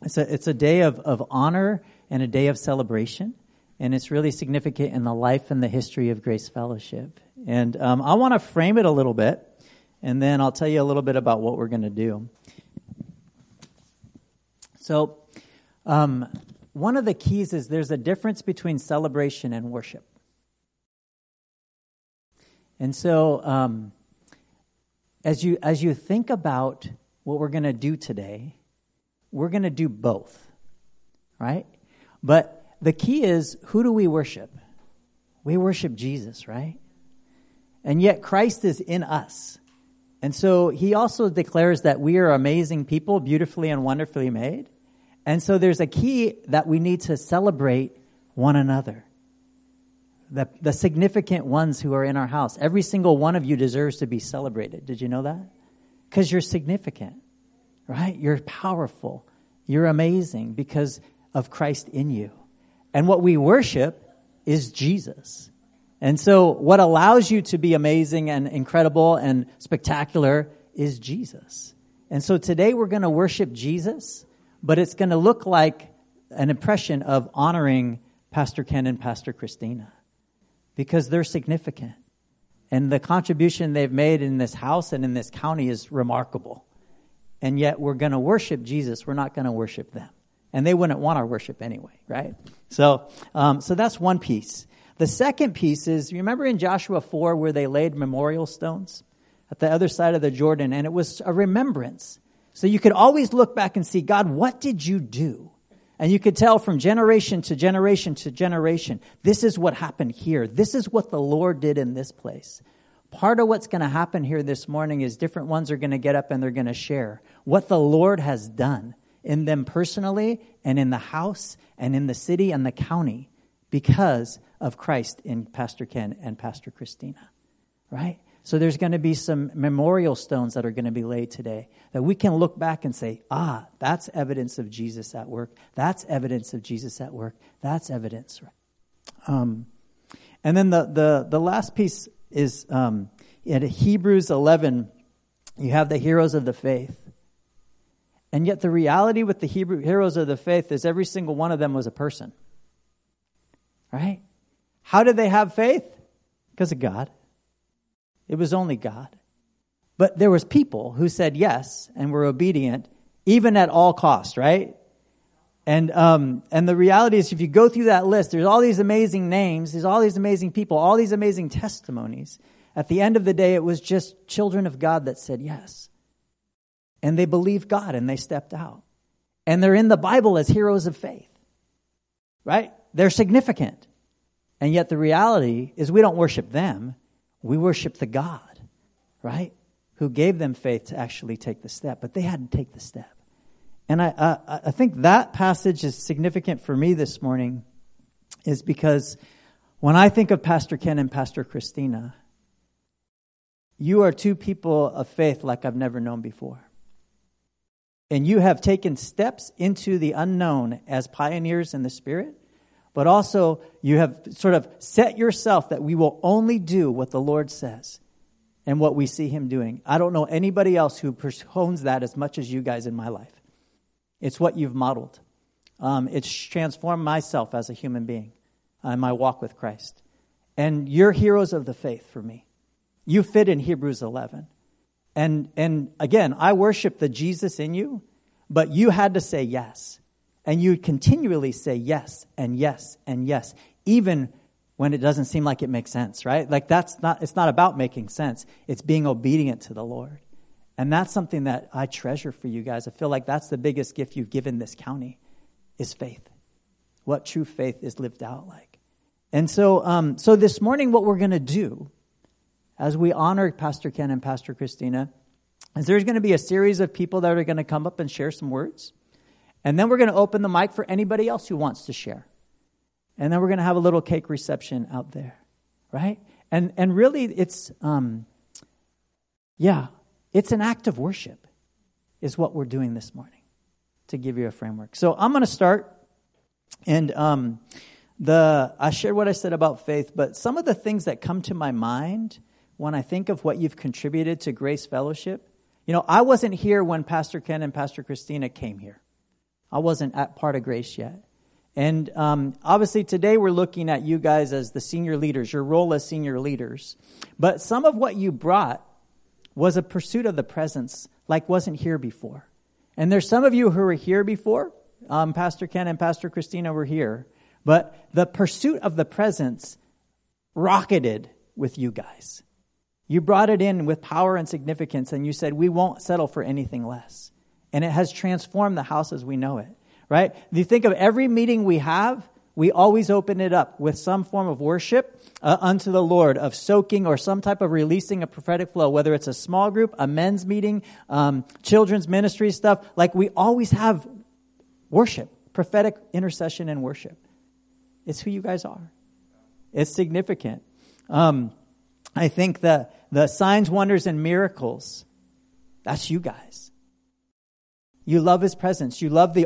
It's a day of honor and a day of celebration, and it's really significant in the life and the history of Grace Fellowship. And I want to frame it a little bit, and then I'll tell you a little bit about what we're going to do. So, one of the keys is there's a difference between celebration and worship. And so, as you think about what we're going to do today, we're going to do both, right? But the key is, who do we worship? We worship Jesus, right? And yet Christ is in us. And so he also declares that we are amazing people, beautifully and wonderfully made. And so there's a key that we need to celebrate one another. The significant ones who are in our house. Every single one of you deserves to be celebrated. Did you know that? Because you're significant, right? You're powerful. You're amazing because of Christ in you. And what we worship is Jesus. And so what allows you to be amazing and incredible and spectacular is Jesus. And so today we're going to worship Jesus, but it's going to look like an impression of honoring Pastor Ken and Pastor Christina because they're significant. And the contribution they've made in this house and in this county is remarkable. And yet we're going to worship Jesus. We're not going to worship them. And they wouldn't want our worship anyway, right? So that's one piece. The second piece is, remember in Joshua 4 where they laid memorial stones at the other side of the Jordan, and it was a remembrance. So you could always look back and see, God, what did you do? And you could tell from generation to generation to generation, this is what happened here. This is what the Lord did in this place. Part of what's going to happen here this morning is different ones are going to get up and they're going to share what the Lord has done in them personally and in the house and in the city and the county because of Christ in Pastor Ken and Pastor Christina, right? So there's going to be some memorial stones that are going to be laid today that we can look back and say, that's evidence of Jesus at work. That's evidence of Jesus at work. That's evidence, right? And then the last piece is in Hebrews 11, you have the heroes of the faith. And yet the reality with the Hebrew heroes of the faith is every single one of them was a person. Right? How did they have faith? Because of God. It was only God. But there was people who said yes and were obedient, even at all cost, right? And the reality is, if you go through that list, there's all these amazing names, there's all these amazing people, all these amazing testimonies. At the end of the day, it was just children of God that said yes. And they believed God and they stepped out. And they're in the Bible as heroes of faith. Right? They're significant. And yet the reality is we don't worship them. We worship the God, right? Who gave them faith to actually take the step. But they had to take the step. And I think that passage is significant for me this morning is because when I think of Pastor Ken and Pastor Christina, you are two people of faith like I've never known before. And you have taken steps into the unknown as pioneers in the Spirit, but also you have sort of set yourself that we will only do what the Lord says and what we see Him doing. I don't know anybody else who hones that as much as you guys in my life. It's what you've modeled. It's transformed myself as a human being in my walk with Christ. And you're heroes of the faith for me. You fit in Hebrews 11. And again, I worship the Jesus in you, but you had to say yes. And you continually say yes and yes and yes, even when it doesn't seem like it makes sense, right? Like it's not about making sense. It's being obedient to the Lord. And that's something that I treasure for you guys. I feel like that's the biggest gift you've given this county is faith. What true faith is lived out like. And so this morning what we're going to do as we honor Pastor Ken and Pastor Christina, is there's going to be a series of people that are going to come up and share some words. And then we're going to open the mic for anybody else who wants to share. And then we're going to have a little cake reception out there, right? And really it's, it's an act of worship is what we're doing this morning to give you a framework. So I'm going to start. And I shared what I said about faith, but some of the things that come to my mind when I think of what you've contributed to Grace Fellowship, I wasn't here when Pastor Ken and Pastor Christina came here, I wasn't at part of Grace yet. And obviously today we're looking at you guys as the senior leaders, your role as senior leaders. But some of what you brought was a pursuit of the presence like wasn't here before. And there's some of you who were here before. Pastor Ken and Pastor Christina were here. But the pursuit of the presence rocketed with you guys. You brought it in with power and significance, and you said, we won't settle for anything less. And it has transformed the house as we know it, right? If you think of every meeting we have, we always open it up with some form of worship unto the Lord, of soaking or some type of releasing a prophetic flow, whether it's a small group, a men's meeting, children's ministry stuff. Like we always have worship, prophetic intercession and worship. It's who you guys are. It's significant. I think the signs, wonders, and miracles, that's you guys. You love His presence. You love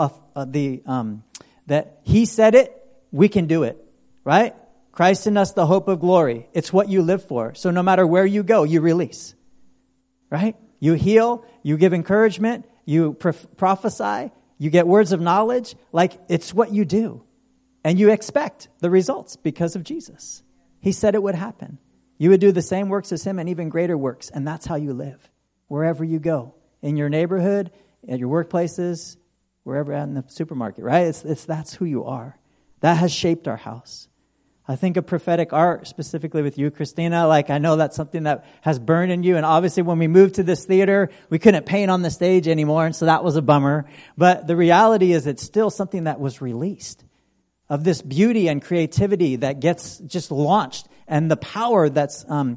that He said it, we can do it, right? Christ in us, the hope of glory. It's what you live for. So no matter where you go, you release, right? You heal, you give encouragement, you prophesy, you get words of knowledge. Like it's what you do. And you expect the results because of Jesus. He said it would happen. You would do the same works as Him and even greater works. And that's how you live. Wherever you go. In your neighborhood, at your workplaces, wherever in the supermarket, right? That's who you are. That has shaped our house. I think of prophetic art, specifically with you, Christina. Like, I know that's something that has burned in you. And obviously, when we moved to this theater, we couldn't paint on the stage anymore. And so that was a bummer. But the reality is it's still something that was released. Of this beauty and creativity that gets just launched, and the power that's what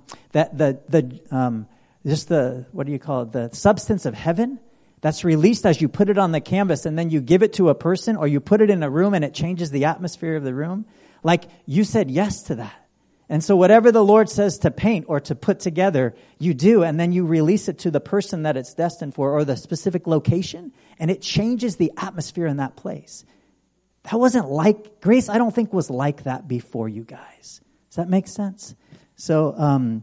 do you call it? The substance of heaven that's released as you put it on the canvas, and then you give it to a person, or you put it in a room, and it changes the atmosphere of the room. Like you said yes to that, and so whatever the Lord says to paint or to put together, you do, and then you release it to the person that it's destined for, or the specific location, and it changes the atmosphere in that place. That wasn't like, Grace I don't think was like that before you guys. Does that make sense? So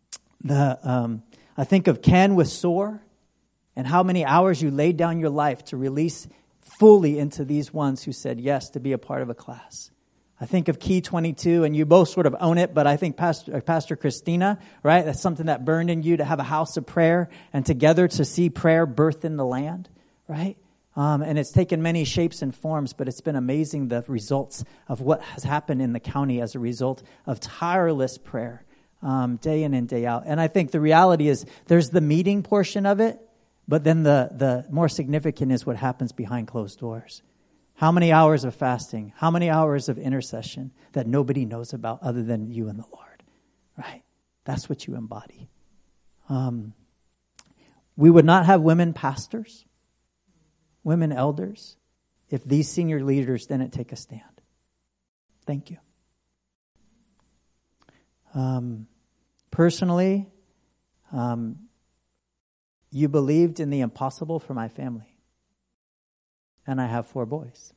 I think of Ken with SOAR and how many hours you laid down your life to release fully into these ones who said yes to be a part of a class. I think of Key 22, and you both sort of own it, but I think Pastor Christina, right? That's something that burned in you to have a house of prayer and together to see prayer birthed in the land, right? And it's taken many shapes and forms, but it's been amazing the results of what has happened in the county as a result of tireless prayer, day in and day out. And I think the reality is there's the meeting portion of it, but then the more significant is what happens behind closed doors. How many hours of fasting? How many hours of intercession that nobody knows about other than you and the Lord, right? That's what you embody. We would not have women pastors, women elders, if these senior leaders didn't take a stand. Thank you. Personally, you believed in the impossible for my family. And I have 4 boys.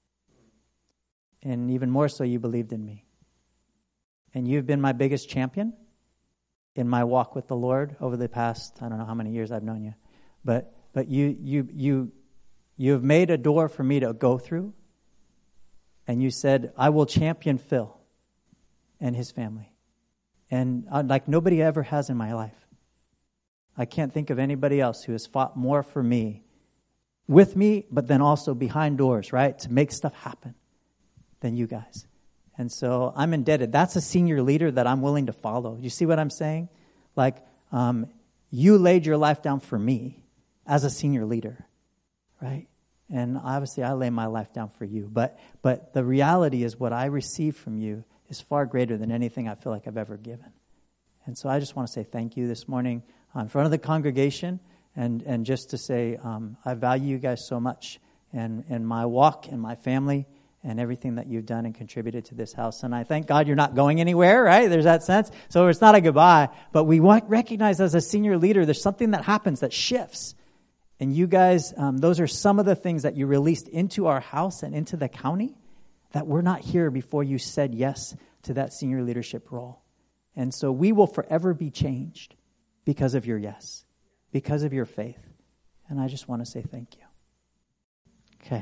And even more so, you believed in me. And you've been my biggest champion in my walk with the Lord over the past, I don't know how many years I've known you. But you have made a door for me to go through. And you said, I will champion Phil and his family. And like nobody ever has in my life. I can't think of anybody else who has fought more for me, with me, but then also behind doors, right? To make stuff happen than you guys. And so I'm indebted. That's a senior leader that I'm willing to follow. You see what I'm saying? Like, you laid your life down for me as a senior leader, right? And obviously I lay my life down for you. But the reality is what I receive from you is far greater than anything I feel like I've ever given. And so I just want to say thank you this morning in front of the congregation, and just to say I value you guys so much, and my walk and my family and everything that you've done and contributed to this house. And I thank God you're not going anywhere, right? There's that sense. So it's not a goodbye, but we recognize as a senior leader, there's something that happens that shifts. And you guys, those are some of the things that you released into our house and into the county that were not here before you said yes to that senior leadership role. And so we will forever be changed because of your yes, because of your faith. And I just want to say thank you. Okay.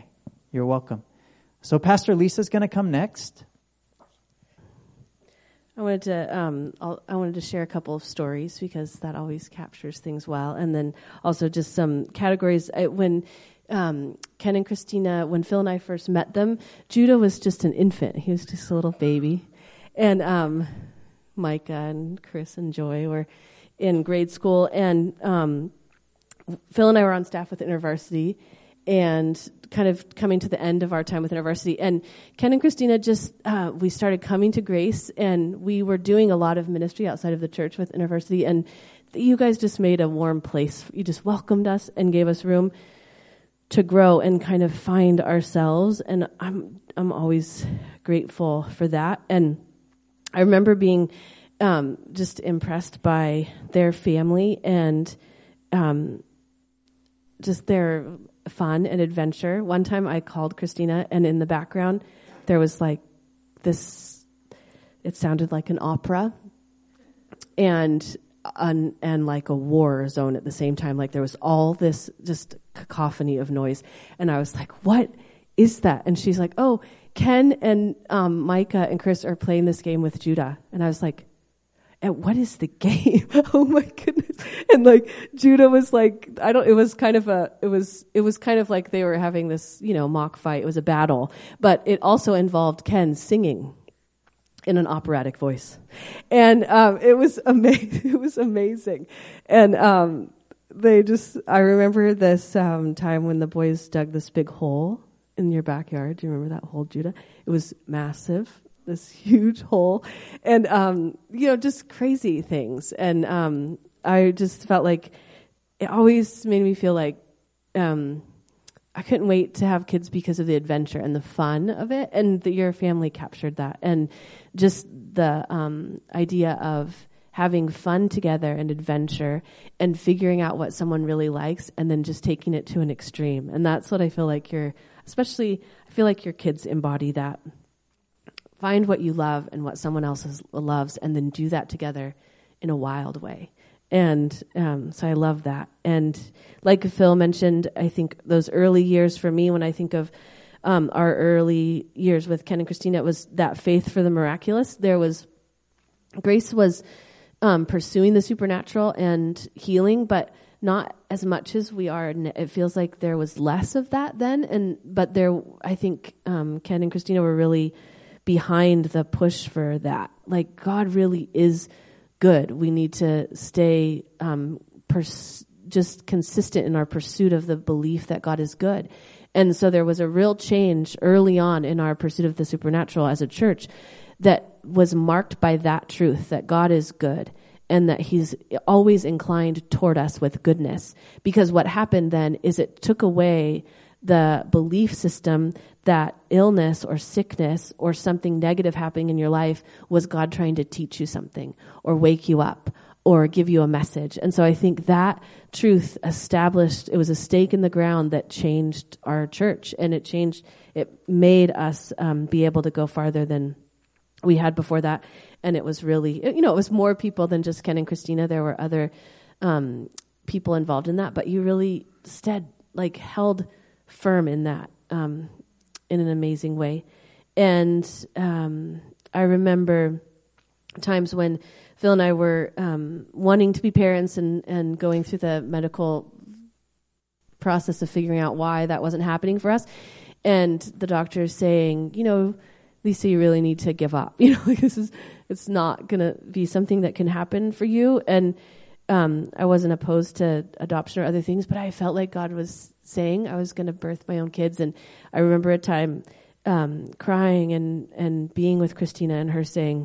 You're welcome. So Pastor Lisa's going to come next. I wanted to share a couple of stories because that always captures things well, and then also just some categories. When Ken and Christina, when Phil and I first met them, Judah was just an infant. He was just a little baby, and Micah and Chris and Joy were in grade school, and Phil and I were on staff with InterVarsity, and kind of coming to the end of our time with InterVarsity. And Ken and Christina we started coming to Grace, and we were doing a lot of ministry outside of the church with InterVarsity, and you guys just made a warm place. You just welcomed us and gave us room to grow and kind of find ourselves, and I'm always grateful for that. And I remember being just impressed by their family and just their fun and adventure. One time I called Christina, and in the background there was like this, it sounded like an opera and like a war zone at the same time. Like there was all this just cacophony of noise, and I was like, what is that? And she's like, oh, Ken and Micah and Chris are playing this game with Judah. And I was like, and what is the game? Oh my goodness. And like Judah was like, it was kind of like they were having this, mock fight. It was a battle, but it also involved Ken singing in an operatic voice. And it was amazing. It was amazing. And I remember this time when the boys dug this big hole in your backyard. Do you remember that hole, Judah? It was massive. This huge hole, and just crazy things. And I just felt like it always made me feel like I couldn't wait to have kids because of the adventure and the fun of it, and your family captured that, and just the idea of having fun together and adventure and figuring out what someone really likes, and then just taking it to an extreme. And that's what I feel like I feel like your kids embody that. Find what you love and what someone else loves, and then do that together in a wild way. And so I love that. And like Phil mentioned, I think those early years for me, when I think of our early years with Ken and Christina, it was that faith for the miraculous. Grace was pursuing the supernatural and healing, but not as much as we are. It feels like there was less of that then. But I think Ken and Christina were really behind the push for that. Like, God really is good. We need to stay just consistent in our pursuit of the belief that God is good. And so there was a real change early on in our pursuit of the supernatural as a church that was marked by that truth, that God is good and that he's always inclined toward us with goodness. Because what happened then is it took away the belief system that illness or sickness or something negative happening in your life was God trying to teach you something or wake you up or give you a message. And so I think that truth it was a stake in the ground that changed our church, and it made us be able to go farther than we had before that. And it was really, it was more people than just Ken and Christina. There were other people involved in that, but you really held firm in that in an amazing way. And I remember times when Phil and I were wanting to be parents and going through the medical process of figuring out why that wasn't happening for us, and the doctor saying, Lisa, you really need to give up. It's not going to be something that can happen for you. And I wasn't opposed to adoption or other things, but I felt like God was saying I was going to birth my own kids. And I remember a time crying and being with Christina and her saying,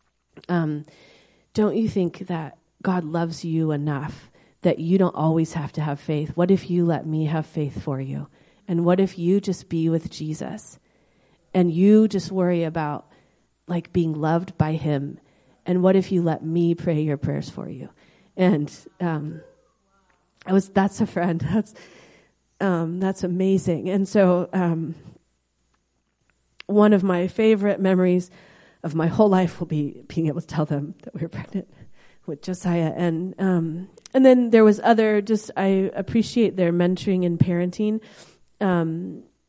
don't you think that God loves you enough that you don't always have to have faith? What if you let me have faith for you? And what if you just be with Jesus and you just worry about being loved by him? And what if you let me pray your prayers for you? And that's a friend. That's amazing. And so one of my favorite memories of my whole life will be being able to tell them that we were pregnant with Josiah. And then there was I appreciate their mentoring and parenting.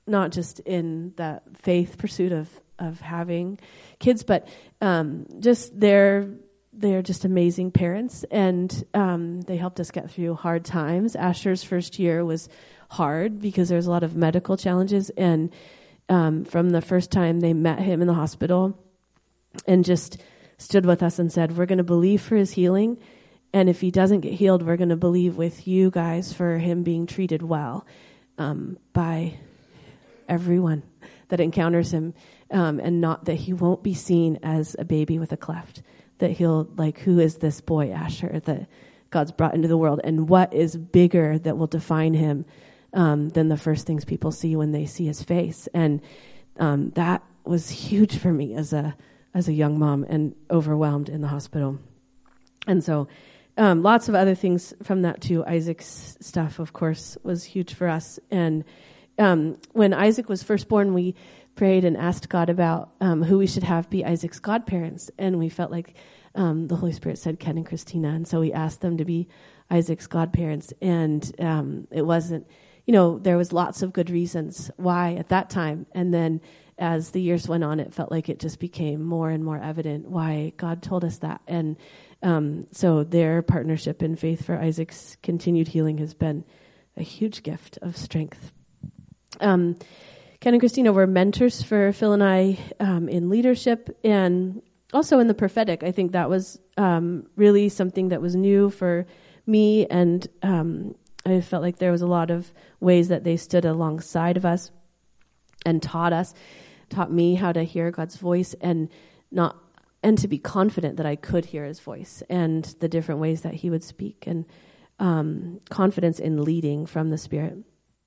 not just in that faith pursuit of having kids, but just they're just amazing parents, and they helped us get through hard times. Asher's first year was hard because there's a lot of medical challenges, and from the first time they met him in the hospital and just stood with us and said, we're going to believe for his healing, and if he doesn't get healed, we're going to believe with you guys for him being treated well by everyone that encounters him, and not that he won't be seen as a baby with a cleft, that he'll, like, who is this boy Asher that God's brought into the world, and what is bigger that will define him than the first things people see when they see his face. And that was huge for me as a young mom and overwhelmed in the hospital. And so lots of other things from that too. Isaac's stuff, of course, was huge for us. And when Isaac was first born, we prayed and asked God about who we should have be Isaac's godparents. And we felt like the Holy Spirit said Ken and Christina. And so we asked them to be Isaac's godparents. And it wasn't, there was lots of good reasons why at that time. And then as the years went on, it felt like it just became more and more evident why God told us that. And so their partnership in faith for Isaac's continued healing has been a huge gift of strength. Ken and Christina were mentors for Phil and I in leadership and also in the prophetic. I think that was really something that was new for me, and I felt like there was a lot of ways that they stood alongside of us and taught me how to hear God's voice and to be confident that I could hear his voice and the different ways that he would speak, and confidence in leading from the Spirit.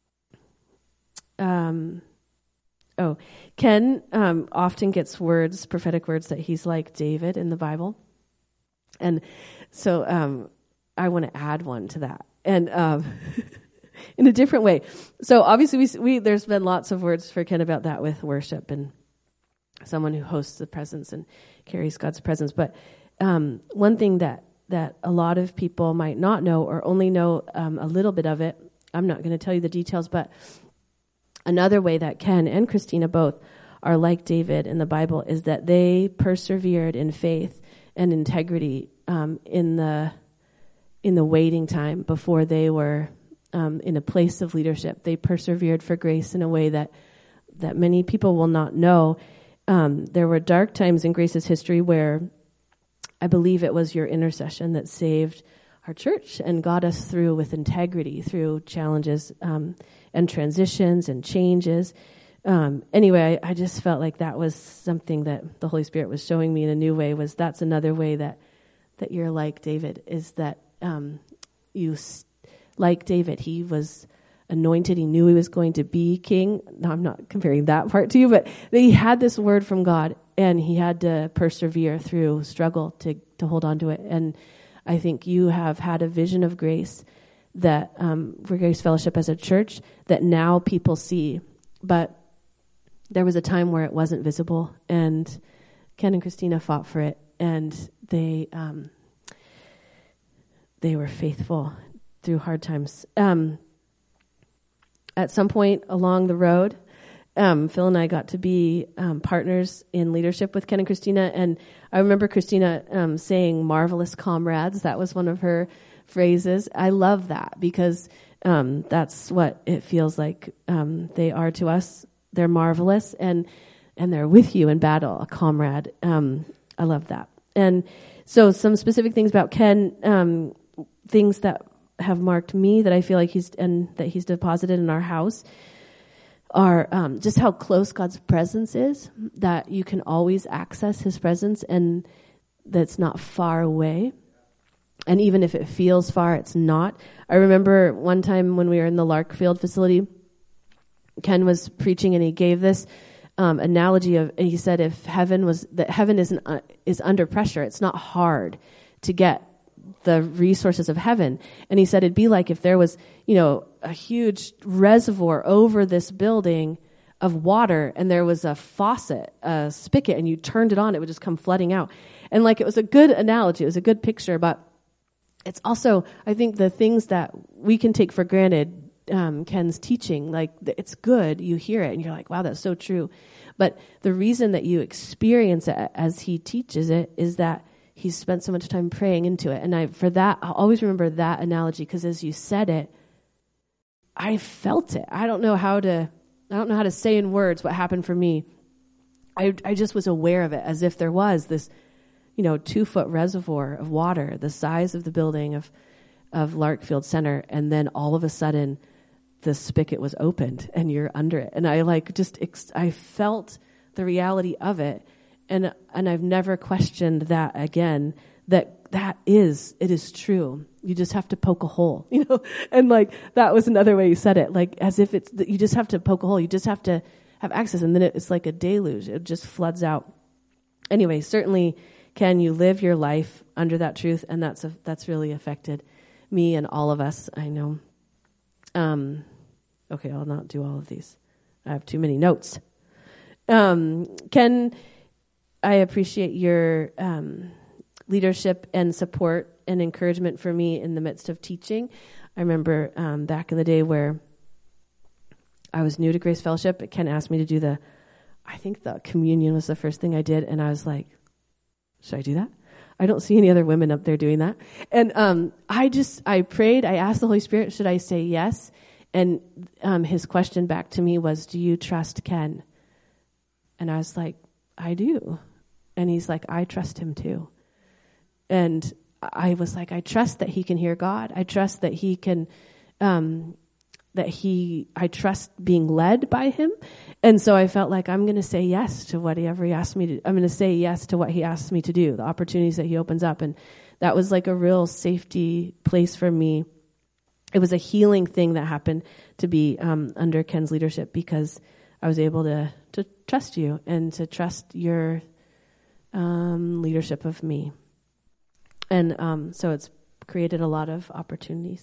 Ken often gets prophetic words that he's like David in the Bible. And so I want to add one to that. And in a different way. So obviously there's been lots of words for Ken about that with worship and someone who hosts the presence and carries God's presence. But one thing that a lot of people might not know or only know a little bit of it, I'm not going to tell you the details, but another way that Ken and Christina both are like David in the Bible is that they persevered in faith and integrity in the waiting time before they were in a place of leadership. They persevered for grace in a way that many people will not know. There were dark times in Grace's history where I believe it was your intercession that saved our church and got us through with integrity through challenges and transitions and changes. Anyway, I just felt like that was something that the Holy Spirit was showing me in a new way. That's another way that you're like David, is that like David, he was anointed. He knew he was going to be king. Now, I'm not comparing that part to you, but he had this word from God, and he had to persevere through struggle to hold on to it. And I think you have had a vision of grace that for Grace Fellowship as a church that now people see, but there was a time where it wasn't visible, and Ken and Christina fought for it, and they were faithful through hard times. At some point along the road, Phil and I got to be partners in leadership with Ken and Christina, and I remember Christina saying marvelous comrades. That was one of her phrases. I love that because that's what it feels like they are to us. They're marvelous, and they're with you in battle, a comrade. I love that. And so some specific things about Ken, things that have marked me that I feel like he's deposited in our house are just how close God's presence is, that you can always access his presence and that's not far away. And even if it feels far, it's not. I remember one time when we were in the Larkfield facility, Ken was preaching and he gave this analogy of, he said, if heaven is under pressure, it's not hard to get the resources of heaven. And he said it'd be like if there was, a huge reservoir over this building of water, and there was a faucet, a spigot, and you turned it on, it would just come flooding out. And it was a good analogy, it was a good picture, but it's also, I think, the things that we can take for granted, Ken's teaching. Like, it's good. You hear it and you're like, wow, that's so true. But the reason that you experience it as he teaches it is that he's spent so much time praying into it. And I'll always remember that analogy, because as you said it, I felt it. I don't know how to say in words what happened for me. I just was aware of it, as if there was this, 2-foot reservoir of water, the size of the building of Larkfield Center. And then all of a sudden the spigot was opened and you're under it. And I I felt the reality of it. And I've never questioned that again, it is true. You just have to poke a hole, and that was another way you said it, as if you just have to poke a hole. You just have to have access. And then it's like a deluge. It just floods out. Anyway, certainly, Ken, you live your life under that truth. And that's really affected me and all of us, I know. Okay, I'll not do all of these. I have too many notes. Ken, I appreciate your leadership and support and encouragement for me in the midst of teaching. I remember back in the day where I was new to Grace Fellowship, Ken asked me to do I think the communion was the first thing I did, and I was like, should I do that? I don't see any other women up there doing that. And I prayed, I asked the Holy Spirit, should I say yes? And his question back to me was, do you trust Ken? And I was like, I do. And he's like, I trust him too. And I was like, I trust that he can hear God. I trust that he can, I trust being led by him. And so I felt like I'm going to say yes to whatever he asked me to. I'm going to say yes to what he asks me to do, the opportunities that he opens up. And that was like a real safety place for me. It was a healing thing that happened to be under Ken's leadership, because I was able to trust you and to trust your leadership of me. And so it's created a lot of opportunities.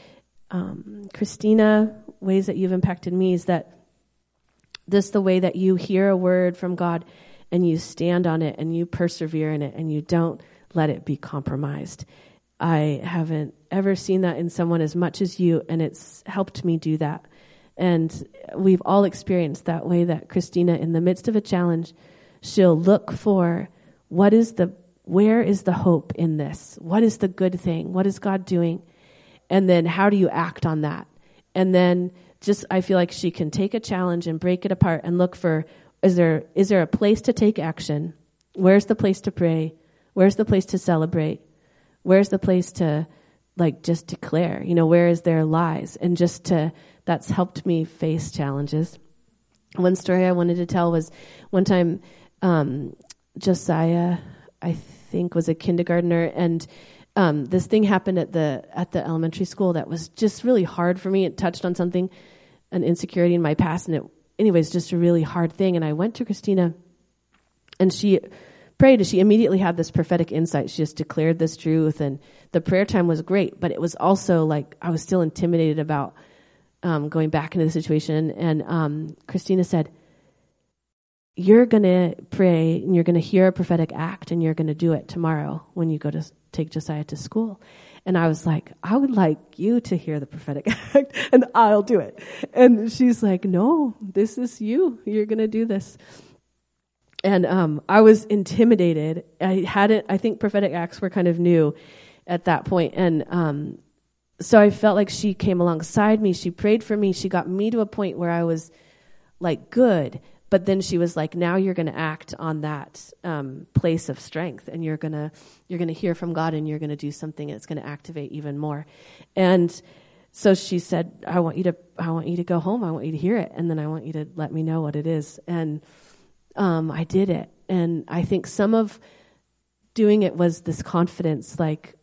Christina, ways that you've impacted me is that this the way that you hear a word from God and you stand on it and you persevere in it and you don't let it be compromised. I haven't ever seen that in someone as much as you, and it's helped me do that. And we've all experienced that way, that Christina, in the midst of a challenge, she'll look for where is the hope in this? What is the good thing? What is God doing? And then how do you act on that? And then I feel like she can take a challenge and break it apart and look for, is there a place to take action? Where's the place to pray? Where's the place to celebrate? Where's the place to just declare, where is there lies? And that's helped me face challenges. One story I wanted to tell was one time, Josiah, I think, was a kindergartner, and this thing happened at the elementary school that was just really hard for me. It touched on an insecurity in my past, and anyways, just a really hard thing. And I went to Christina, and she prayed, and she immediately had this prophetic insight. She just declared this truth, and the prayer time was great, but it was also I was still intimidated about going back into the situation. And Christina said, you're going to pray and you're going to hear a prophetic act and you're going to do it tomorrow when you go to take Josiah to school. And I was like, I would like you to hear the prophetic act and I'll do it. And she's like, no, this is you. You're going to do this. And I was intimidated. I think prophetic acts were kind of new at that point. And so I felt like she came alongside me. She prayed for me. She got me to a point where I was good. But then she was like, now you're going to act on that place of strength, and you're going to hear from God, and you're going to do something that's going to activate even more. And so she said, I want you to go home. I want you to hear it, and then I want you to let me know what it is. And I did it. And I think some of doing it was this confidence,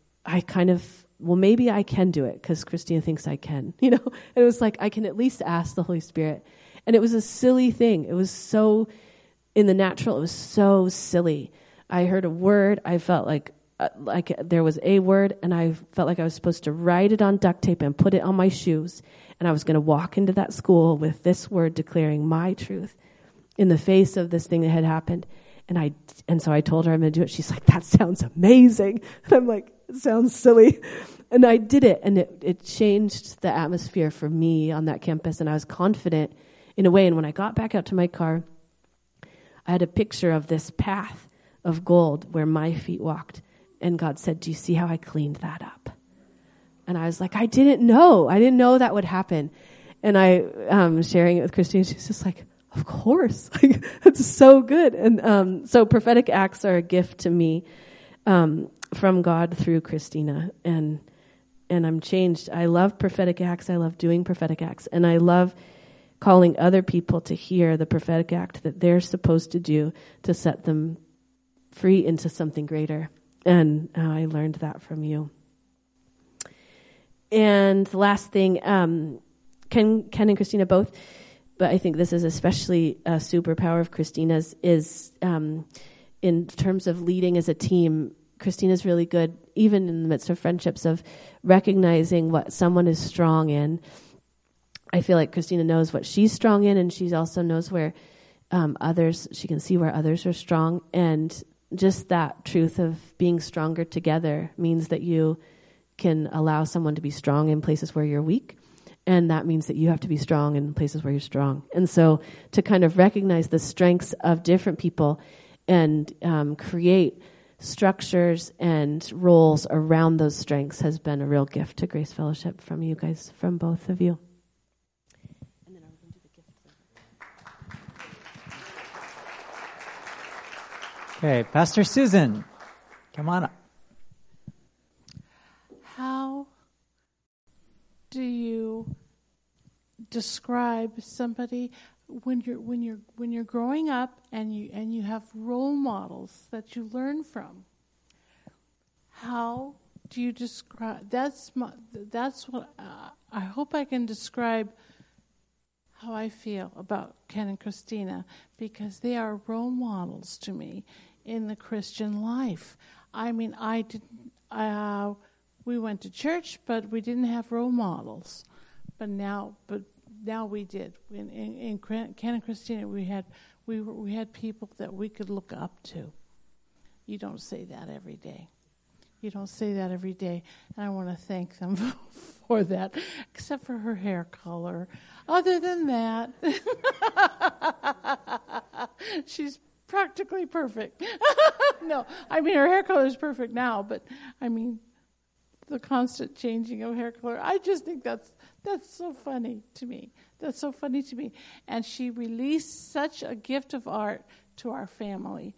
maybe I can do it because Christina thinks I can, And it was like, I can at least ask the Holy Spirit. And it was a silly thing. It was so, in the natural, it was so silly. I heard a word. I felt like there was a word, and I felt like I was supposed to write it on duct tape and put it on my shoes. And I was going to walk into that school with this word declaring my truth in the face of this thing that had happened. And so I told her I'm going to do it. She's like, that sounds amazing. And I'm like, It sounds silly. And I did it, and it changed the atmosphere for me on that campus, and I was confident in a way. And when I got back out to my car, I had a picture of this path of gold where my feet walked. And God said, do you see how I cleaned that up? And I was like, I didn't know that would happen. And I, sharing it with Christine, she's just like, of course, like, it's so good. And so prophetic acts are a gift to me from God through Christina. And I'm changed. I love prophetic acts. I love doing prophetic acts. And I love calling other people to hear the prophetic act that they're supposed to do to set them free into something greater. And I learned that from you. And the last thing, Ken and Christina both, but I think this is especially a superpower of Christina's, is in terms of leading as a team. Christina's really good, even in the midst of friendships, of recognizing what someone is strong in. I feel like Christina knows what she's strong in, and she also knows where she can see where others are strong. And just that truth of being stronger together means that you can allow someone to be strong in places where you're weak. And that means that you have to be strong in places where you're strong. And so to kind of recognize the strengths of different people and create structures and roles around those strengths has been a real gift to Grace Fellowship from you guys, from both of you. And then are we going to do the gifts? Okay, Pastor Susan, come on up. How do you describe somebody when you're growing up and you have role models that you learn from? How do you describe? That's what I hope I can describe how I feel about Ken and Christina, because they are role models to me in the Christian life. I mean, we went to church, but we didn't have role models. But now we did. In Ken and Christina, we had people that we could look up to. You don't say that every day. And I want to thank them for that, except for her hair color. Other than that, she's practically perfect. No, I mean, her hair color is perfect now, but I mean, the constant changing of hair color, I just think that's so funny to me. That's so funny to me. And she released such a gift of art to our family.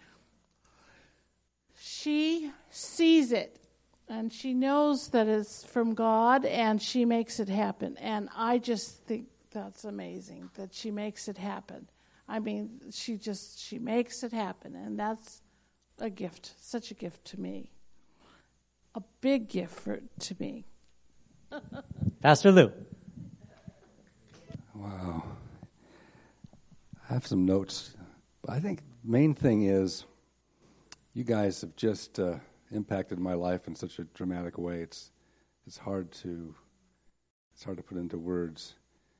She sees it, and she knows that it's from God, and she makes it happen. And I just think that's amazing that she makes it happen. I mean, she makes it happen, and that's a gift, such a gift to me. A big gift to me. Pastor Lou. Wow. I have some notes. I think the main thing is you guys have just impacted my life in such a dramatic way. It's hard to put into words.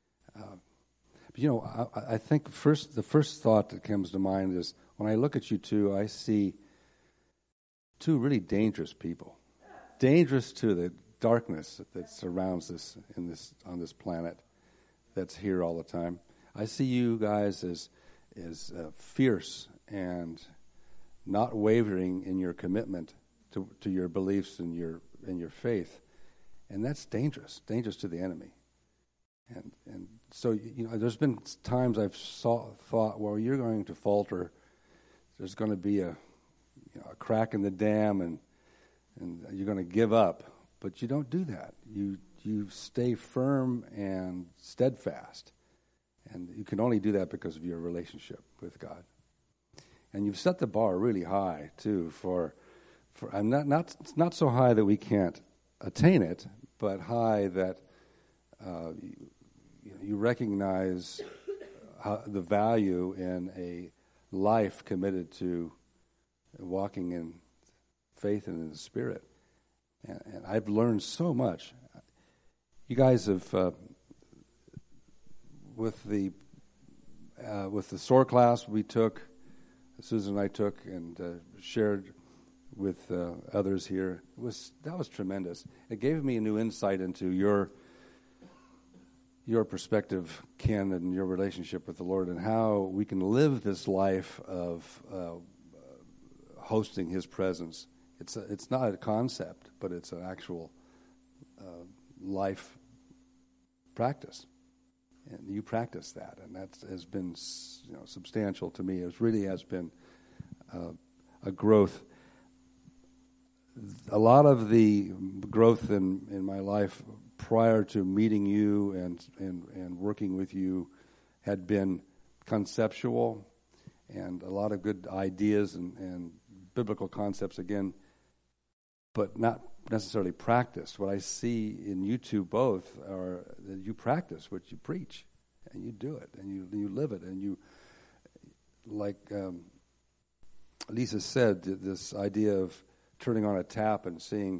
But I think the first thought that comes to mind is when I look at you two, I see two really dangerous people. Dangerous to the darkness that surrounds us on this planet that's here all the time. I see you guys as fierce and not wavering in your commitment to your beliefs and your faith, and that's dangerous to the enemy. And so there's been times I've thought, well, you're going to falter. There's going to be a crack in the dam, and you're going to give up. But you don't do that. You stay firm and steadfast. And you can only do that because of your relationship with God. And you've set the bar really high, too, for I'm not so high that we can't attain it, but high that you recognize the value in a life committed to walking in faith and in the Spirit. And I've learned so much. You guys have, with the SOAR class we took, Susan and I took, and shared with others here. That was tremendous. It gave me a new insight into your perspective, Ken, and your relationship with the Lord, and how we can live this life of hosting His presence. It's not a concept, but it's an actual life practice, and you practice that, and that has been substantial to me. It really has been a growth. A lot of the growth in my life prior to meeting you and working with you had been conceptual, and a lot of good ideas and biblical concepts again, but not necessarily practiced. What I see in you two both are that you practice what you preach, and you do it, and you live it, and you, like Lisa said, this idea of turning on a tap and seeing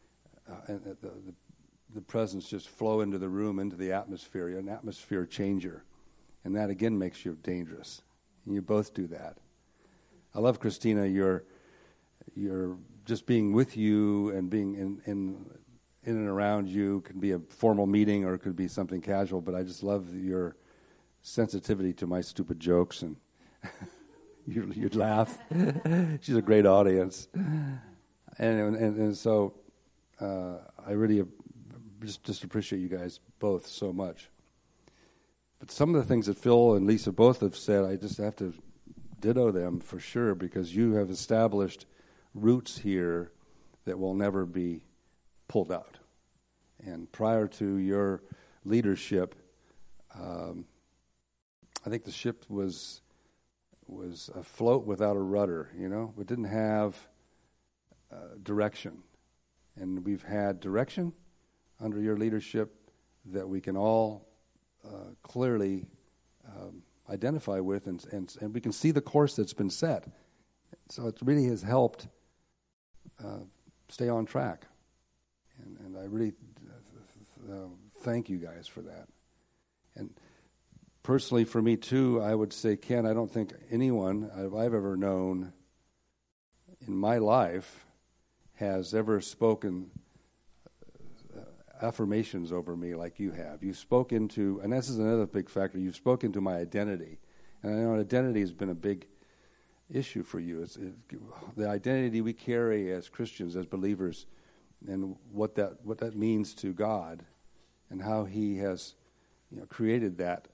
the presence just flow into the room, into the atmosphere. You're an atmosphere changer, and that again makes you dangerous. And you both do that. I love, Christina, you're just being with you and being in and around you. Can be a formal meeting or it could be something casual, but I just love your sensitivity to my stupid jokes, and you'd laugh. She's a great audience, and so I really just appreciate you guys both so much. But some of the things that Phil and Lisa both have said, I just have to ditto them for sure, because you have established roots here that will never be pulled out. And prior to your leadership, I think the ship was afloat without a rudder. It didn't have direction, and we've had direction under your leadership that we can all clearly identify with, and we can see the course that's been set. So it really has helped stay on track, and I really thank you guys for that. And personally, for me too, I would say, Ken, I don't think anyone I've ever known in my life has ever spoken affirmations over me like you have. You spoke into, and this is another big factor, you've spoken to my identity. And I know identity has been a big issue for you. It's the identity we carry as Christians, as believers, and what that means to God, and how He has created that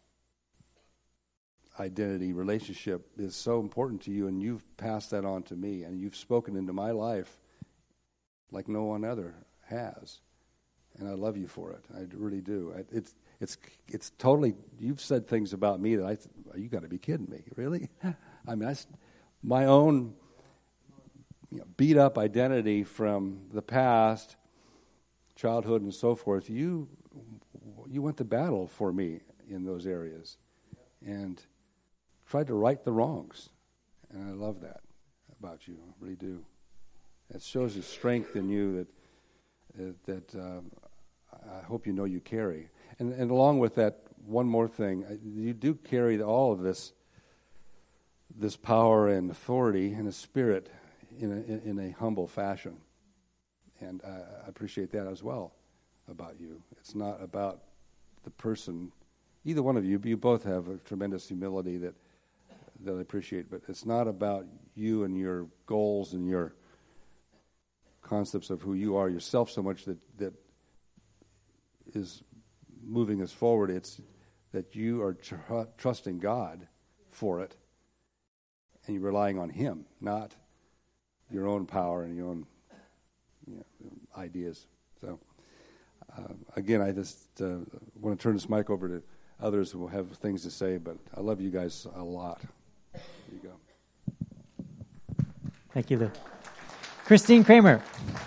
identity relationship is so important to you, and you've passed that on to me, and you've spoken into my life like no one other has. And I love you for it. I really do. It's totally. You've said things about me that you got to be kidding me, really? I mean, my own beat up identity from the past, childhood, and so forth. You went to battle for me in those areas, and tried to right the wrongs. And I love that about you. I really do. It shows the strength in you that I hope you carry. And along with that, one more thing. You do carry all of this power and authority and a spirit in a humble fashion. And I appreciate that as well about you. It's not about the person. Either one of you, but you both have a tremendous humility that I appreciate. But it's not about you and your goals and your concepts of who you are yourself so much that is moving us forward. It's that you are trusting God for it, and you're relying on Him, not your own power and your own ideas. So again, I just want to turn this mic over to others who will have things to say, but I love you guys a lot. There you go. Thank you, Lou. Christine Kramer.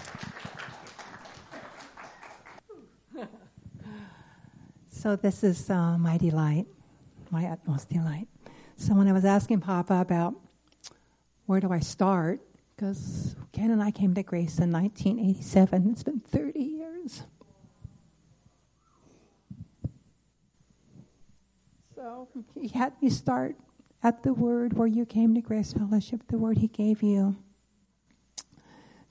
So this is my delight, my utmost delight. So when I was asking Papa about where do I start, because Ken and I came to grace in 1987. It's been 30 years. So he had me start at the word where you came to Grace Fellowship, the word He gave you.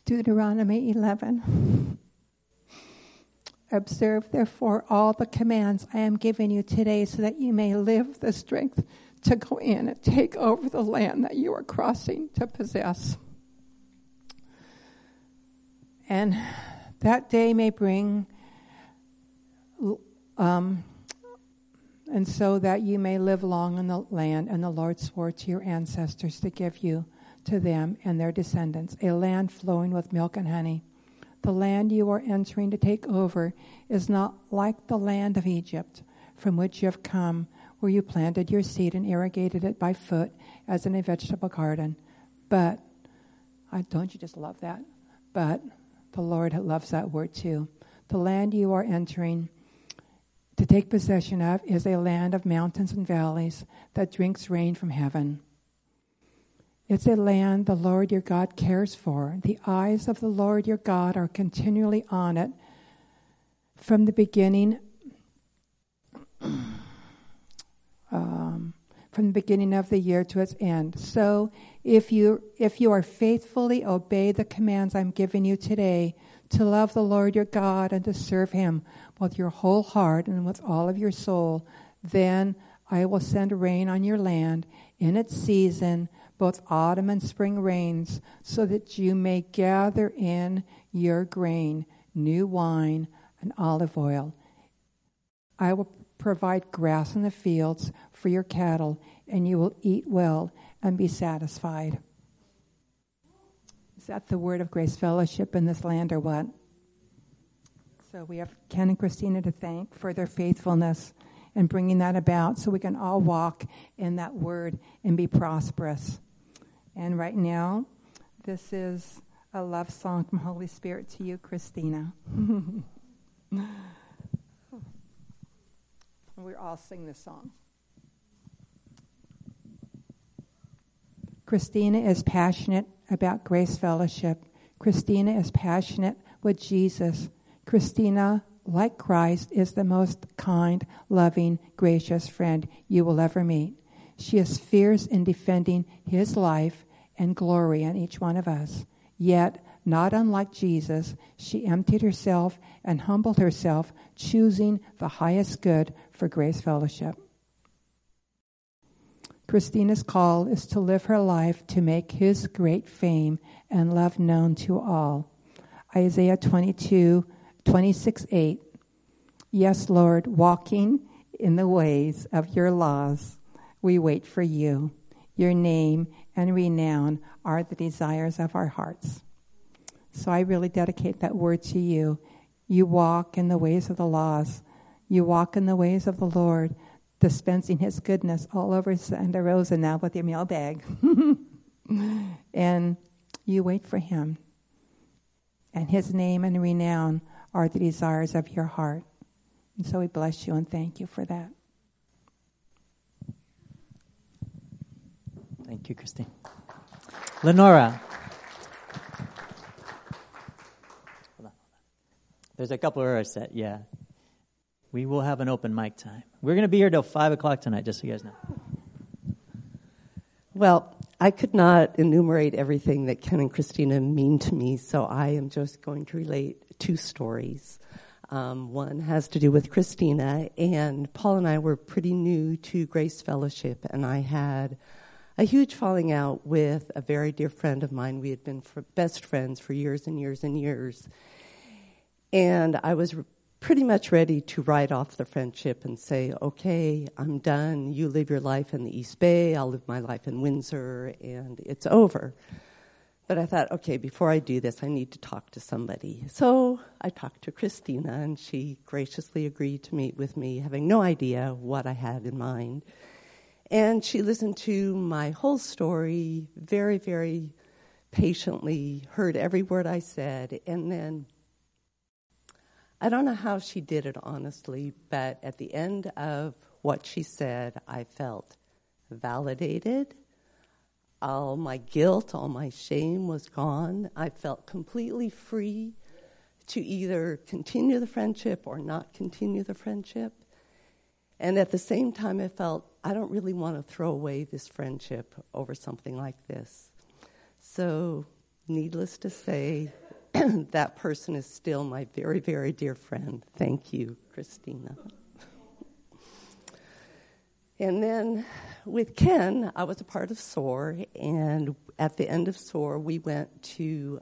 Deuteronomy 11. Observe, therefore, all the commands I am giving you today so that you may live the strength to go in and take over the land that you are crossing to possess. And that day may bring, and so that you may live long in the land, and the Lord swore to your ancestors to give you to them and their descendants, a land flowing with milk and honey. The land you are entering to take over is not like the land of Egypt, from which you have come, where you planted your seed and irrigated it by foot as in a vegetable garden. But, don't you just love that? But the Lord loves that word too. The land you are entering to take possession of is a land of mountains and valleys that drinks rain from heaven. It's a land the Lord your God cares for. The eyes of the Lord your God are continually on it from the beginning of the year to its end. So if you are faithfully obey the commands I'm giving you today, to love the Lord your God and to serve him with your whole heart and with all of your soul, then I will send rain on your land in its season, both autumn and spring rains, so that you may gather in your grain, new wine, and olive oil. I will provide grass in the fields for your cattle, and you will eat well and be satisfied. Is that the word of Grace Fellowship in this land or what? So we have Ken and Christina to thank for their faithfulness in bringing that about so we can all walk in that word and be prosperous. And right now, this is a love song from Holy Spirit to you, Christina. We all sing this song. Christina is passionate about Grace Fellowship. Christina is passionate with Jesus. Christina, like Christ, is the most kind, loving, gracious friend you will ever meet. She is fierce in defending his life and glory in each one of us. Yet, not unlike Jesus, she emptied herself and humbled herself, choosing the highest good for Grace Fellowship. Christina's call is to live her life to make his great fame and love known to all. Isaiah 26:8. Yes, Lord, walking in the ways of your laws, we wait for you. Your name and renown are the desires of our hearts. So I really dedicate that word to you. You walk in the ways of the laws. You walk in the ways of the Lord, dispensing his goodness all over Santa Rosa now with your mailbag. And you wait for him. And his name and renown are the desires of your heart. And so we bless you and thank you for that. Thank you, Christine. Lenora. Hold on. There's a couple of errors set, yeah. We will have an open mic time. We're going to be here till 5 o'clock tonight, just so you guys know. Well, I could not enumerate everything that Ken and Christina mean to me, so I am just going to relate two stories. One has to do with Christina, and Paul and I were pretty new to Grace Fellowship, and I had a huge falling out with a very dear friend of mine. We had been best friends for years and years and years. And I was pretty much ready to write off the friendship and say, okay, I'm done. You live your life in the East Bay. I'll live my life in Windsor, and it's over. But I thought, okay, before I do this, I need to talk to somebody. So I talked to Christina, and she graciously agreed to meet with me, having no idea what I had in mind. And she listened to my whole story very, very patiently, heard every word I said, and then I don't know how she did it, honestly, but at the end of what she said, I felt validated. All my guilt, all my shame was gone. I felt completely free to either continue the friendship or not continue the friendship. And at the same time, I felt I don't really want to throw away this friendship over something like this. So needless to say, that person is still my very, very dear friend. Thank you, Christina. And then with Ken, I was a part of SOAR, and at the end of SOAR, we went to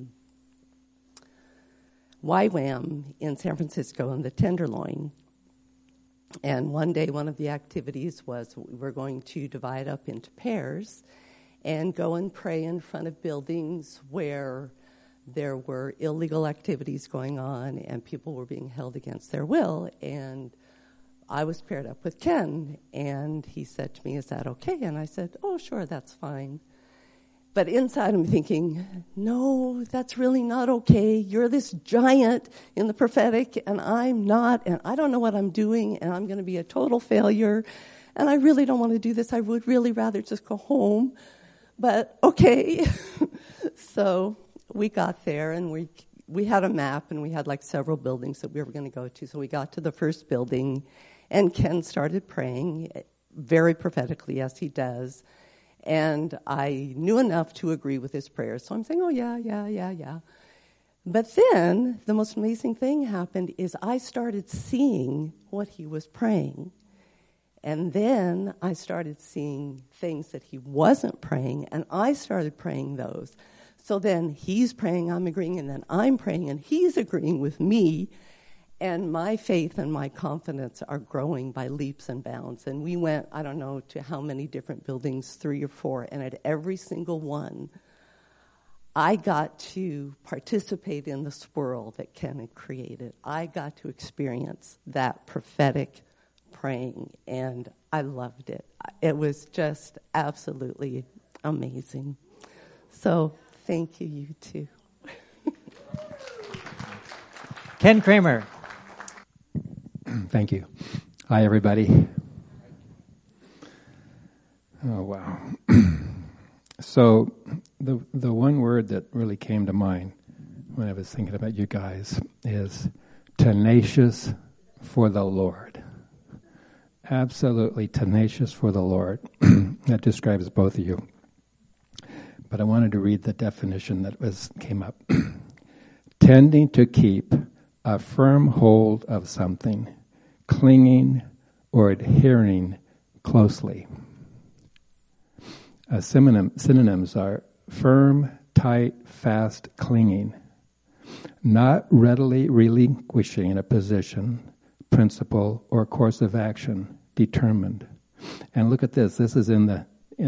YWAM in San Francisco in the Tenderloin. And one day, one of the activities was we were going to divide up into pairs and go and pray in front of buildings where there were illegal activities going on and people were being held against their will. And I was paired up with Ken, and he said to me, "Is that okay?" And I said, "Oh, sure, that's fine." But inside I'm thinking, no, that's really not okay. You're this giant in the prophetic, and I'm not, and I don't know what I'm doing, and I'm going to be a total failure, and I really don't want to do this. I would really rather just go home. But okay. So we got there, and we had a map, and we had like several buildings that we were going to go to. So we got to the first building, and Ken started praying, very prophetically, as he does. And I knew enough to agree with his prayers. So I'm saying, oh, yeah. But then the most amazing thing happened is I started seeing what he was praying. And then I started seeing things that he wasn't praying, and I started praying those. So then he's praying, I'm agreeing, and then I'm praying, and he's agreeing with me. And my faith and my confidence are growing by leaps and bounds. And we went, I don't know to how many different buildings, 3 or 4, and at every single one, I got to participate in the swirl that Ken had created. I got to experience that prophetic praying, and I loved it. It was just absolutely amazing. So thank you, you too. Ken Kramer. Thank you. Hi, everybody. Oh, wow. So the one word that really came to mind when I was thinking about you guys is tenacious for the Lord. Absolutely tenacious for the Lord. That describes both of you. But I wanted to read the definition that came up. Tending to keep a firm hold of something, clinging or adhering closely. Synonyms are firm, tight, fast, clinging. Not readily relinquishing a position, principle, or course of action, determined. And look at this. This is in the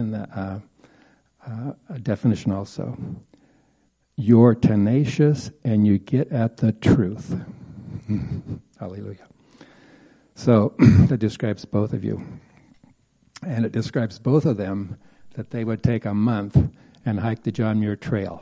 definition also. You're tenacious and you get at the truth. Hallelujah. So that describes both of you. And it describes both of them that they would take a month and hike the John Muir Trail.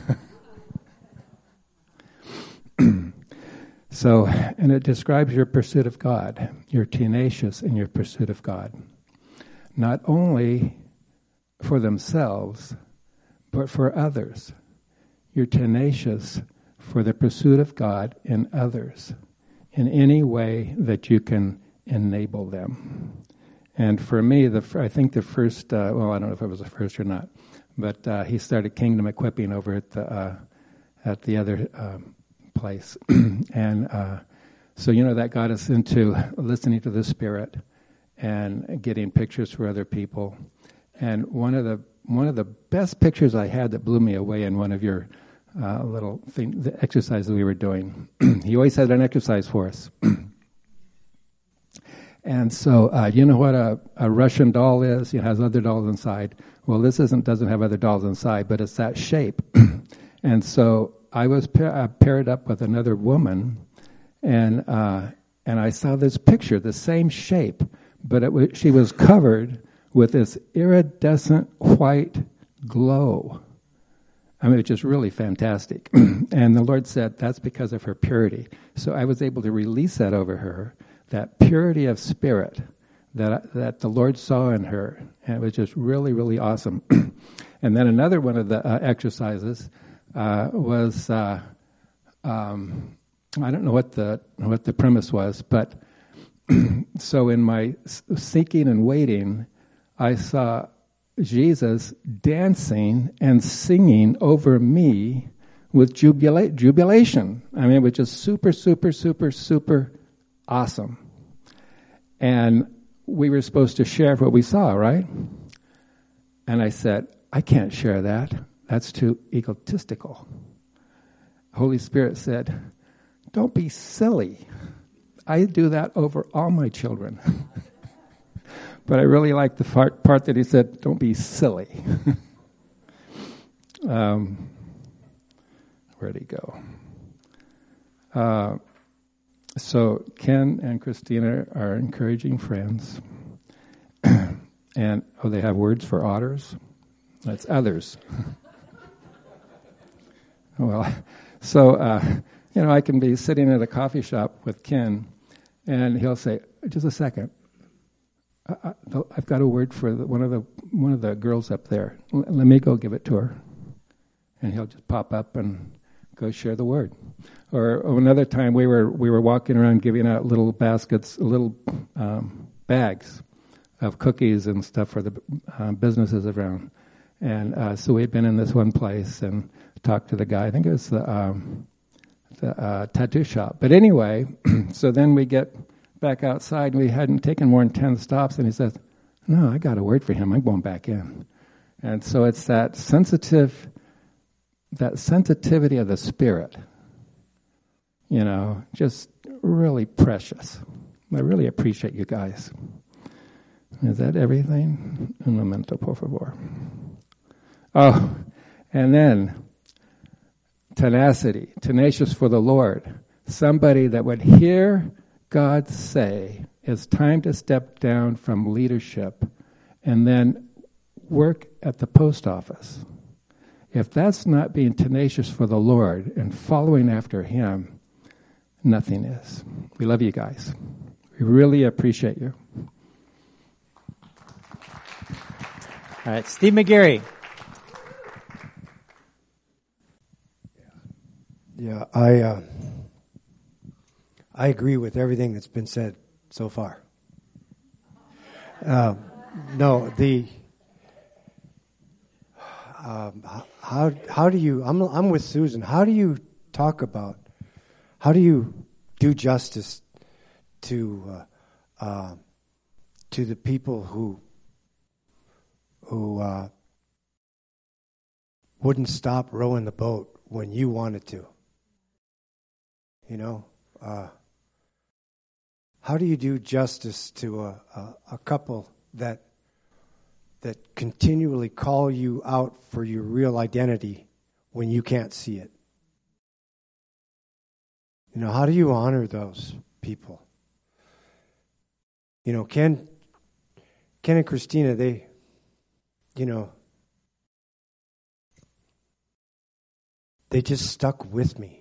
So, and it describes your pursuit of God. You're tenacious in your pursuit of God. Not only for themselves, but for others. You're tenacious for the pursuit of God in others in any way that you can enable them. And for me, I think the first, I don't know if it was the first or not, but he started Kingdom Equipping over at the other place. And so, that got us into listening to the Spirit and getting pictures for other people. And one of the best pictures I had that blew me away in one of your little thing, the exercise that we were doing. He always had an exercise for us. And so, you know what a Russian doll is? It has other dolls inside. Well, this doesn't have other dolls inside, but it's that shape. And so I was paired up with another woman, and I saw this picture, the same shape, but she was covered with this iridescent white glow. I mean, it's just really fantastic. And the Lord said that's because of her purity. So I was able to release that over her, that purity of spirit that the Lord saw in her. And it was just really, really awesome. And then another one of the exercises was, I don't know what the premise was, but so in my seeking and waiting, I saw Jesus dancing and singing over me with jubilation. I mean, it was just super, super, super, super awesome. And we were supposed to share what we saw, right? And I said, I can't share that. That's too egotistical. Holy Spirit said, don't be silly. I do that over all my children. But I really like the part that he said, don't be silly. Where'd he go? So Ken and Christina are encouraging friends. And, they have words for otters? That's others. Well, so, I can be sitting at a coffee shop with Ken, and he'll say, just a second. I've got a word for one of the girls up there. Let me go give it to her. And he'll just pop up and go share the word. Or another time we were walking around giving out little baskets, little bags of cookies and stuff for the businesses around. And so we'd been in this one place and talked to the guy. I think it was the tattoo shop. But anyway, so then we get back outside, and we hadn't taken more than 10 stops, and he says, no, I got a word for him. I'm going back in. And so it's that sensitivity of the Spirit, just really precious. I really appreciate you guys. Is that everything? Un momento, por favor. Oh, and then tenacity, tenacious for the Lord. Somebody that would hear God say, it's time to step down from leadership and then work at the post office. If that's not being tenacious for the Lord and following after Him, nothing is. We love you guys. We really appreciate you. All right, Steve McGarry. Yeah, I agree with everything that's been said so far. How do you? I'm with Susan. How do you do justice to the people who wouldn't stop rowing the boat when you wanted to? How do you do justice to a couple that continually call you out for your real identity when you can't see it? How do you honor those people? Ken and Christina, they just stuck with me.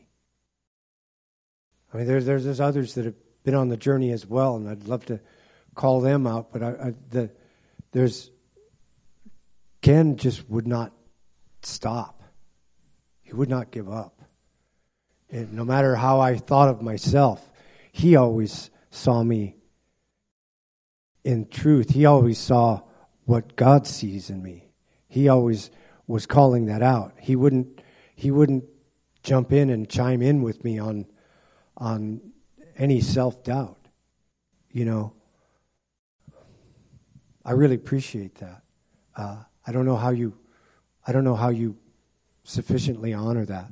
I mean, there's others that have been on the journey as well, and I'd love to call them out. But Ken just would not stop. He would not give up. And no matter how I thought of myself, he always saw me in truth. He always saw what God sees in me. He always was calling that out. He wouldn't jump in and chime in with me on any self-doubt. I really appreciate that. I don't know how you sufficiently honor that.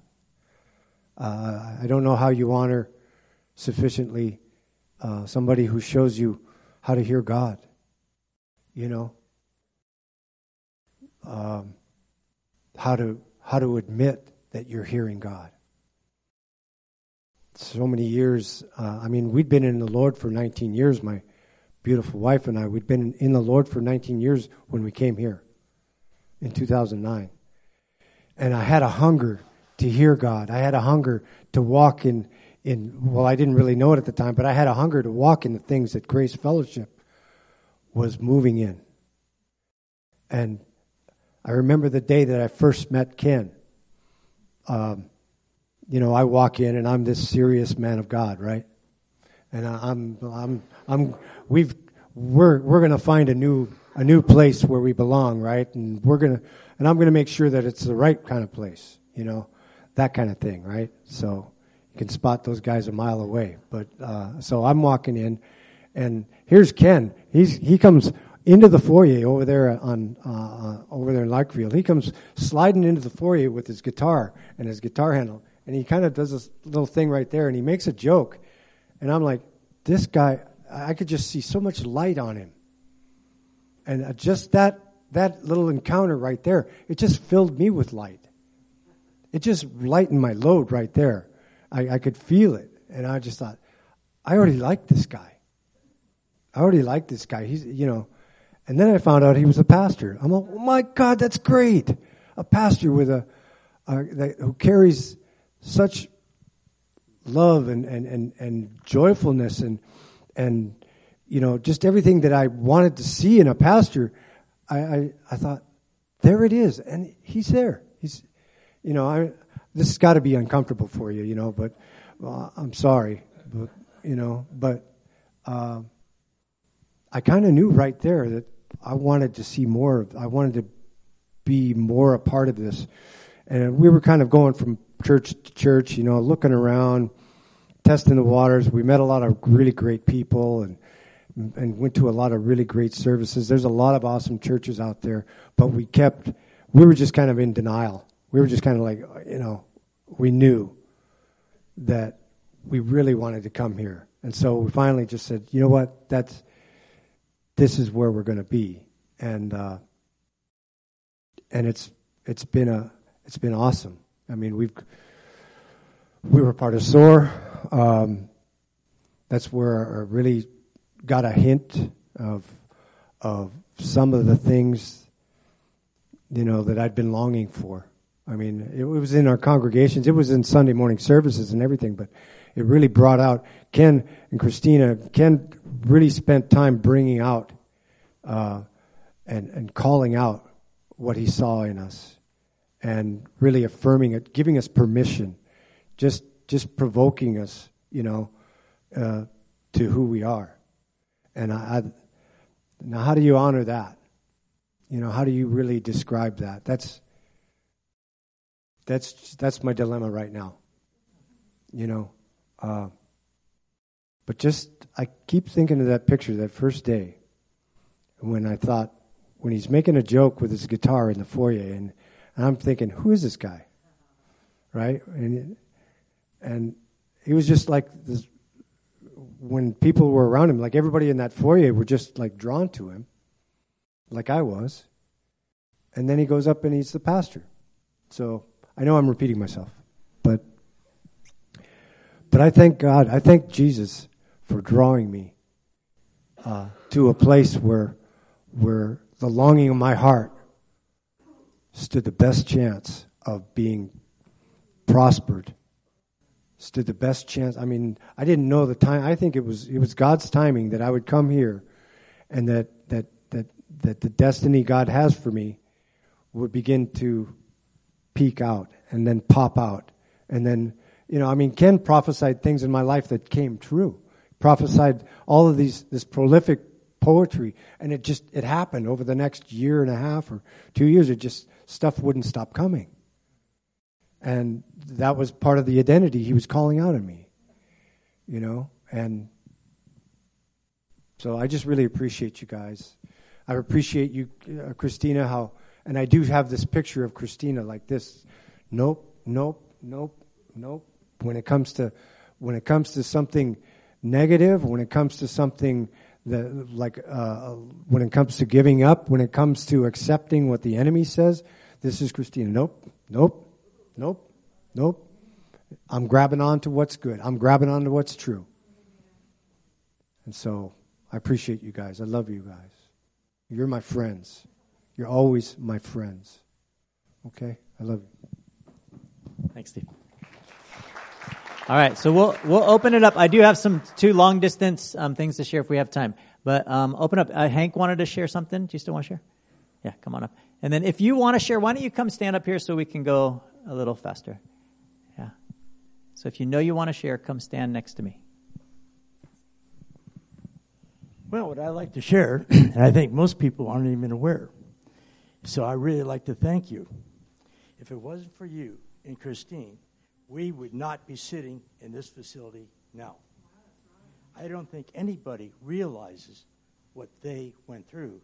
I don't know how you honor sufficiently somebody who shows you how to hear God. How to admit that you're hearing God. So many years. We'd been in the Lord for 19 years. My beautiful wife and I, we'd been in the Lord for 19 years when we came here in 2009. And I had a hunger to hear God. I had a hunger to walk in, I didn't really know it at the time, but I had a hunger to walk in the things that Grace Fellowship was moving in. And I remember the day that I first met Ken. I walk in and I'm this serious man of God, right? And we're going to find a new a new place where we belong, right? And I'm gonna make sure that it's the right kind of place, that kind of thing, right? So you can spot those guys a mile away. But so I'm walking in, and here's Ken. He comes into the foyer over there in Larkfield. He comes sliding into the foyer with his guitar and his guitar handle, and he kind of does this little thing right there, and he makes a joke, and I'm like, this guy, I could just see so much light on him, and just that little encounter right there, it just filled me with light. It just lightened my load right there. I could feel it, and I just thought, I already like this guy. He's, and then I found out he was a pastor. I'm like, oh my God, that's great. A pastor with who carries such love and joyfulness and just everything that I wanted to see in a pastor. I thought, there it is, and he's there. He's, this has got to be uncomfortable for you, but I'm sorry, but I kind of knew right there that I wanted to see more. I wanted to be more a part of this. And we were kind of going from church to church, looking around, testing the waters. We met a lot of really great people and went to a lot of really great services. There's a lot of awesome churches out there, but we were just kind of in denial. We were just kind of like, we knew that we really wanted to come here. And so we finally just said, you know what, this is where we're going to be. And it's been awesome. I mean, we were part of SOAR. That's where I really got a hint of some of the things, that I'd been longing for. I mean, it was in our congregations. It was in Sunday morning services and everything, but it really brought out Ken and Christina. Ken really spent time bringing out and calling out what he saw in us and really affirming it, giving us permission, just provoking us, to who we are. And now how do you honor that? How do you really describe that? That's my dilemma right now. But I keep thinking of that picture, that first day, when he's making a joke with his guitar in the foyer, and I'm thinking, who is this guy? Right? And he was just like this. When people were around him, like everybody in that foyer were just like drawn to him, like I was. And then he goes up and he's the pastor. So I know I'm repeating myself, but I thank God, I thank Jesus for drawing me to a place where the longing of my heart stood the best chance of being prospered. Stood the best chance. I mean, I didn't know the time. I think it was God's timing that I would come here, and that the destiny God has for me would begin to peek out and then pop out. And then, Ken prophesied things in my life that came true. Prophesied all of this prolific poetry, and it happened over the next year and a half or 2 years. Stuff wouldn't stop coming. And that was part of the identity he was calling out in me, and so I just really appreciate you guys. I appreciate you, Christina, and I do have this picture of Christina like this. Nope. When it comes to something negative, when it comes to something when it comes to giving up, when it comes to accepting what the enemy says, this is Christina. Nope. I'm grabbing on to what's good. I'm grabbing on to what's true. And so I appreciate you guys. I love you guys. You're my friends. You're always my friends. Okay? I love you. Thanks, Steve. All right, so we'll open it up. I do have two long distance things to share if we have time. But open up. Hank wanted to share something. Do you still want to share? Yeah, come on up. And then if you want to share, why don't you come stand up here so we can go a little faster? Yeah. So if you want to share, come stand next to me. Well, what I like to share, and I think most people aren't even aware, so I really like to thank you. If it wasn't for you and Christine, we would not be sitting in this facility now. I don't think anybody realizes what they went through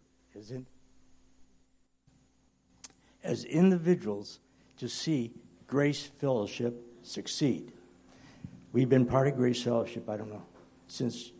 as individuals to see Grace Fellowship succeed. We've been part of Grace Fellowship, I don't know, since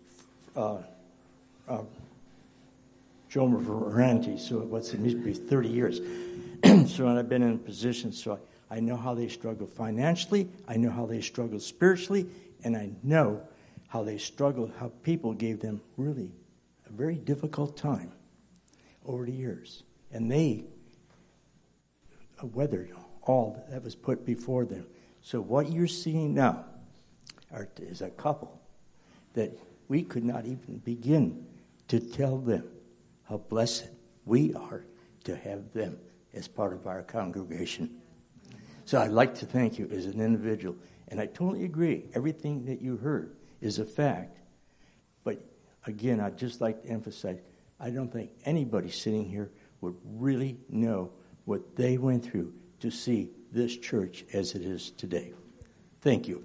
Joe Moranti, so it used to be 30 years. So I've been in a position, so I know how they struggle financially, I know how they struggle spiritually, and I know how they struggle, how people gave them really a very difficult time over the years. And they weathered all that was put before them. So what you're seeing now is a couple that we could not even begin to tell them how blessed we are to have them as part of our congregation. So I'd like to thank you as an individual. And I totally agree. Everything that you heard is a fact. But again, I'd just like to emphasize, I don't think anybody sitting here would really know what they went through to see this church as it is today. Thank you.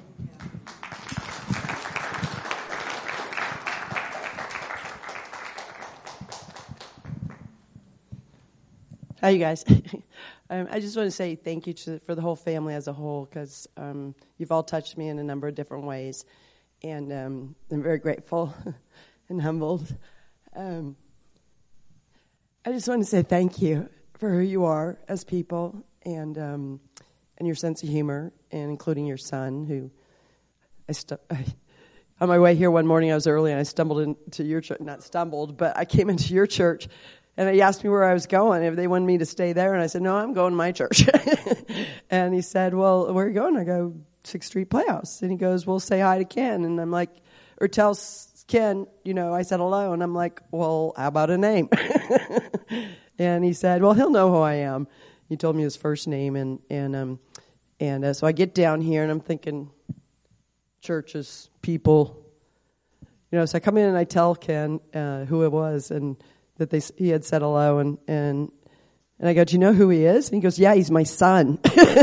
Hi, you guys. I just want to say thank you for the whole family as a whole, because you've all touched me in a number of different ways, and I'm very grateful and humbled. I just want to say thank you for who you are as people, and your sense of humor, and including your son, who on my way here one morning, I was early, and I stumbled into your church. Not stumbled, but I came into your church. And he asked me where I was going, if they wanted me to stay there. And I said, no, I'm going to my church. And he said, well, where are you going? I go, 6th Street Playhouse. And he goes, well, say hi to Ken. And I'm like, or tell Ken, I said hello. And I'm like, well, how about a name? And he said, well, he'll know who I am. He told me his first name. And so I get down here, and I'm thinking, churches, people. So I come in, and I tell Ken who it was, and that he had said hello, and I go, do you know who he is? And he goes, yeah, he's my son.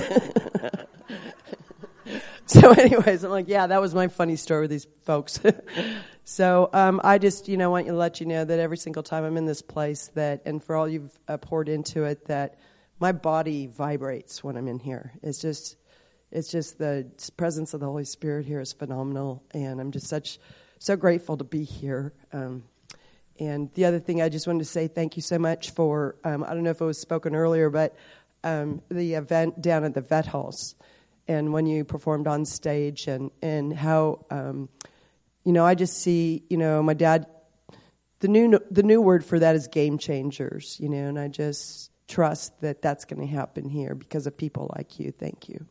So anyways, I'm like, yeah, that was my funny story with these folks. So I just, want to let you know that every single time I'm in this place, and for all you've poured into it, that my body vibrates when I'm in here. It's just the presence of the Holy Spirit here is phenomenal, and I'm just so grateful to be here. And the other thing I just wanted to say thank you so much for, I don't know if it was spoken earlier, but the event down at the Vet House, and when you performed on stage, and how, I just see, my dad, the new word for that is game changers, and I just trust that that's going to happen here because of people like you. Thank you.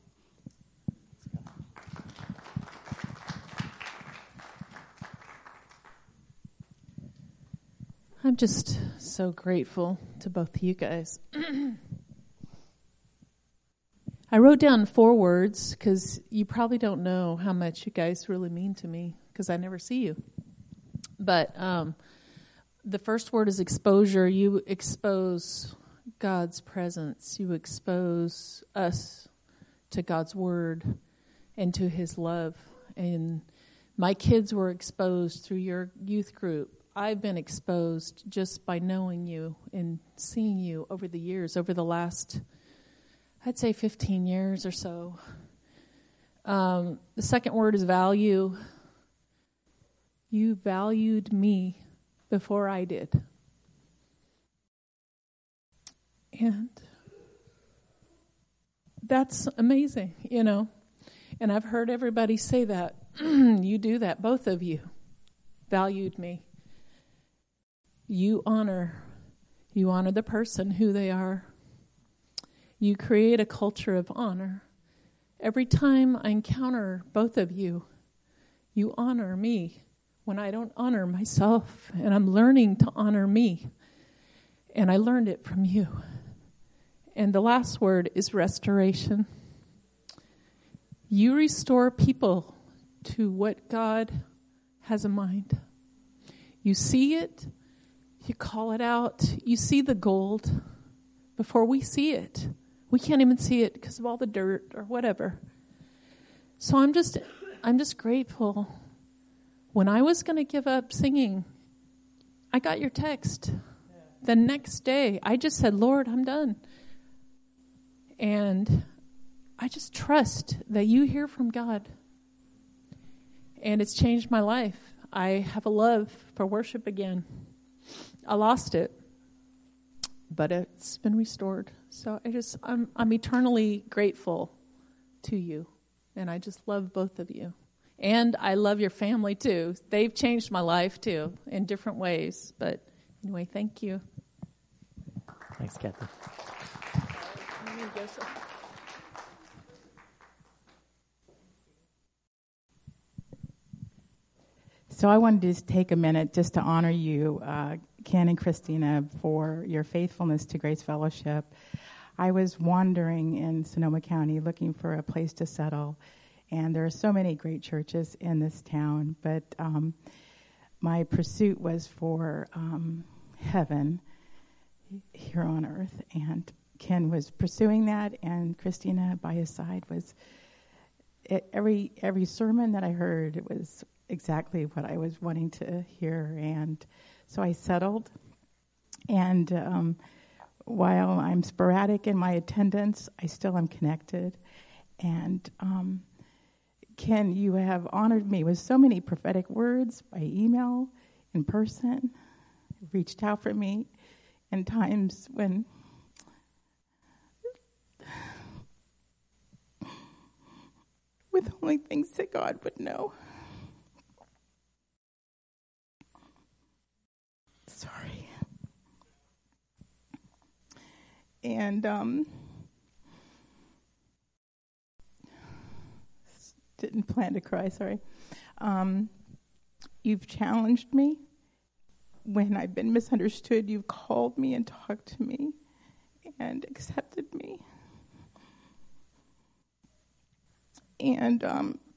I'm just so grateful to both of you guys. I wrote down 4 words because you probably don't know how much you guys really mean to me because I never see you. But the first word is exposure. You expose God's presence. You expose us to God's word and to his love. And my kids were exposed through your youth group. I've been exposed just by knowing you and seeing you over the years, over the last, I'd say 15 years or so. The second word is value. You valued me before I did. And that's amazing, And I've heard everybody say that. You do that, both of you valued me. You honor the person, who they are. You create a culture of honor. Every time I encounter both of you, you honor me when I don't honor myself, and I'm learning to honor me. And I learned it from you. And the last word is restoration. You restore people to what God has in mind. You see it, you call it out, you see the gold before we see it. We can't even see it because of all the dirt or whatever. So I'm just grateful. When I was going to give up singing, I got your text. The next day, I just said, Lord, I'm done. And I just trust that you hear from God. And it's changed my life. I have a love for worship again. I lost it, but it's been restored. So I'm eternally grateful to you. And I just love both of you. And I love your family too. They've changed my life too in different ways. But anyway, thank you. Thanks, Kathy. So I wanted to just take a minute just to honor you, Ken and Christina, for your faithfulness to Grace Fellowship. I was wandering in Sonoma County looking for a place to settle, and there are so many great churches in this town, but my pursuit was for heaven here on earth, and Ken was pursuing that, and Christina by his side was, every sermon that I heard, it was exactly what I was wanting to hear, and so I settled, and while I'm sporadic in my attendance, I still am connected. And Ken, you have honored me with so many prophetic words by email, in person, reached out for me in times when with only things that God would know. Sorry. And didn't plan to cry, sorry. You've challenged me when I've been misunderstood. You've called me and talked to me and accepted me. And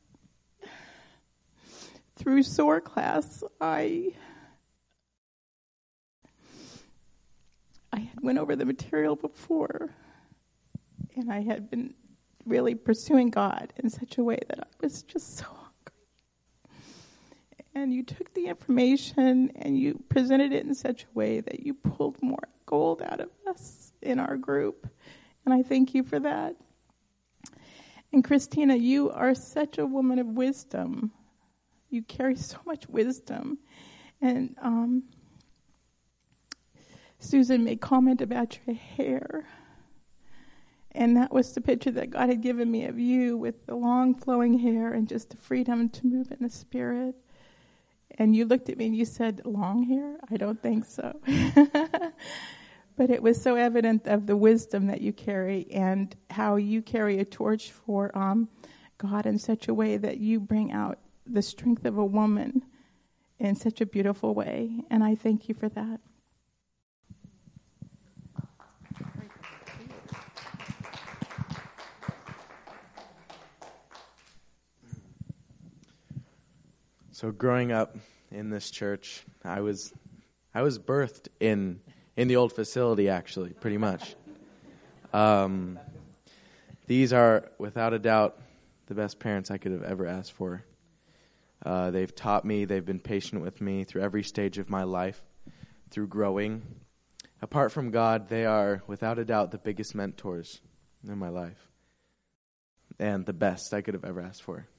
through SOAR class, I had went over the material before, and I had been really pursuing God in such a way that I was just so hungry. And you took the information and you presented it in such a way that you pulled more gold out of us in our group. And I thank you for that. And Christina, you are such a woman of wisdom. You carry so much wisdom. And Susan made comment about your hair. And that was the picture that God had given me of you with the long flowing hair and just the freedom to move in the Spirit. And you looked at me and you said, long hair? I don't think so. But it was so evident of the wisdom that you carry and how you carry a torch for God in such a way that you bring out the strength of a woman in such a beautiful way. And I thank you for that. So growing up in this church, I was birthed in the old facility, actually, pretty much. These are, without a doubt, the best parents I could have ever asked for. They've taught me, they've been patient with me through every stage of my life, through growing. Apart from God, they are, without a doubt, the biggest mentors in my life. And the best I could have ever asked for.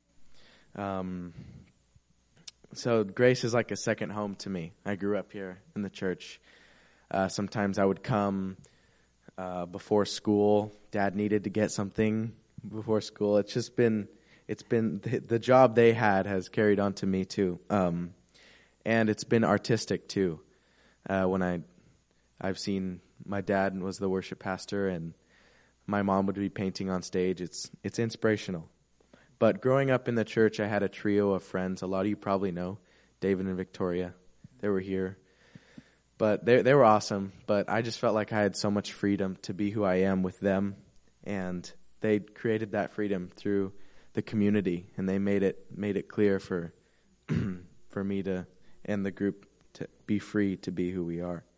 So Grace is like a second home to me. I grew up here in the church. Sometimes I would come before school. Dad needed to get something before school. It's been the job they had has carried on to me too. And it's been artistic too. When I've seen my dad was the worship pastor and my mom would be painting on stage. It's inspirational. But growing up in the church, I had a trio of friends. A lot of you probably know David and Victoria. They were here. But they were awesome. But I just felt like I had so much freedom to be who I am with them. And they created that freedom through the community. And they made it clear for me to and the group to be free to be who we are.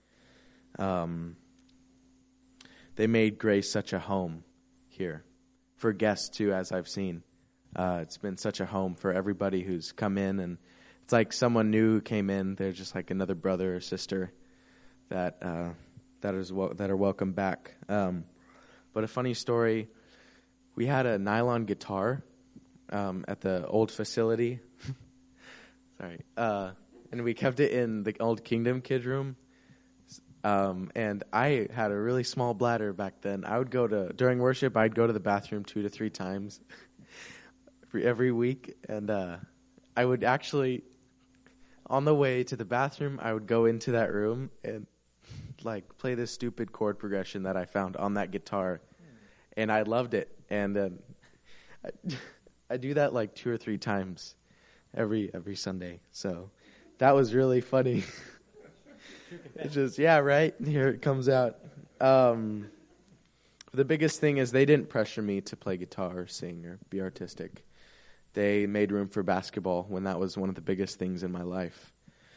They made Grace such a home here for guests too, as I've seen. It's been such a home for everybody who's come in, and it's like someone new who came in. They're just like another brother or sister that are welcome back. But a funny story: we had a nylon guitar at the old facility. Sorry, and we kept it in the old Kingdom Kid room. And I had a really small bladder back then. I would during worship, I'd go to the bathroom 2 to 3 times every week. And I would actually, on the way to the bathroom, I would go into that room and like play this stupid chord progression that I found on that guitar. And I loved it. And I do that like 2 or 3 times every Sunday. So that was really funny. It's just, yeah, right? Here it comes out. The biggest thing is they didn't pressure me to play guitar or sing or be artistic. They made room for basketball when that was one of the biggest things in my life.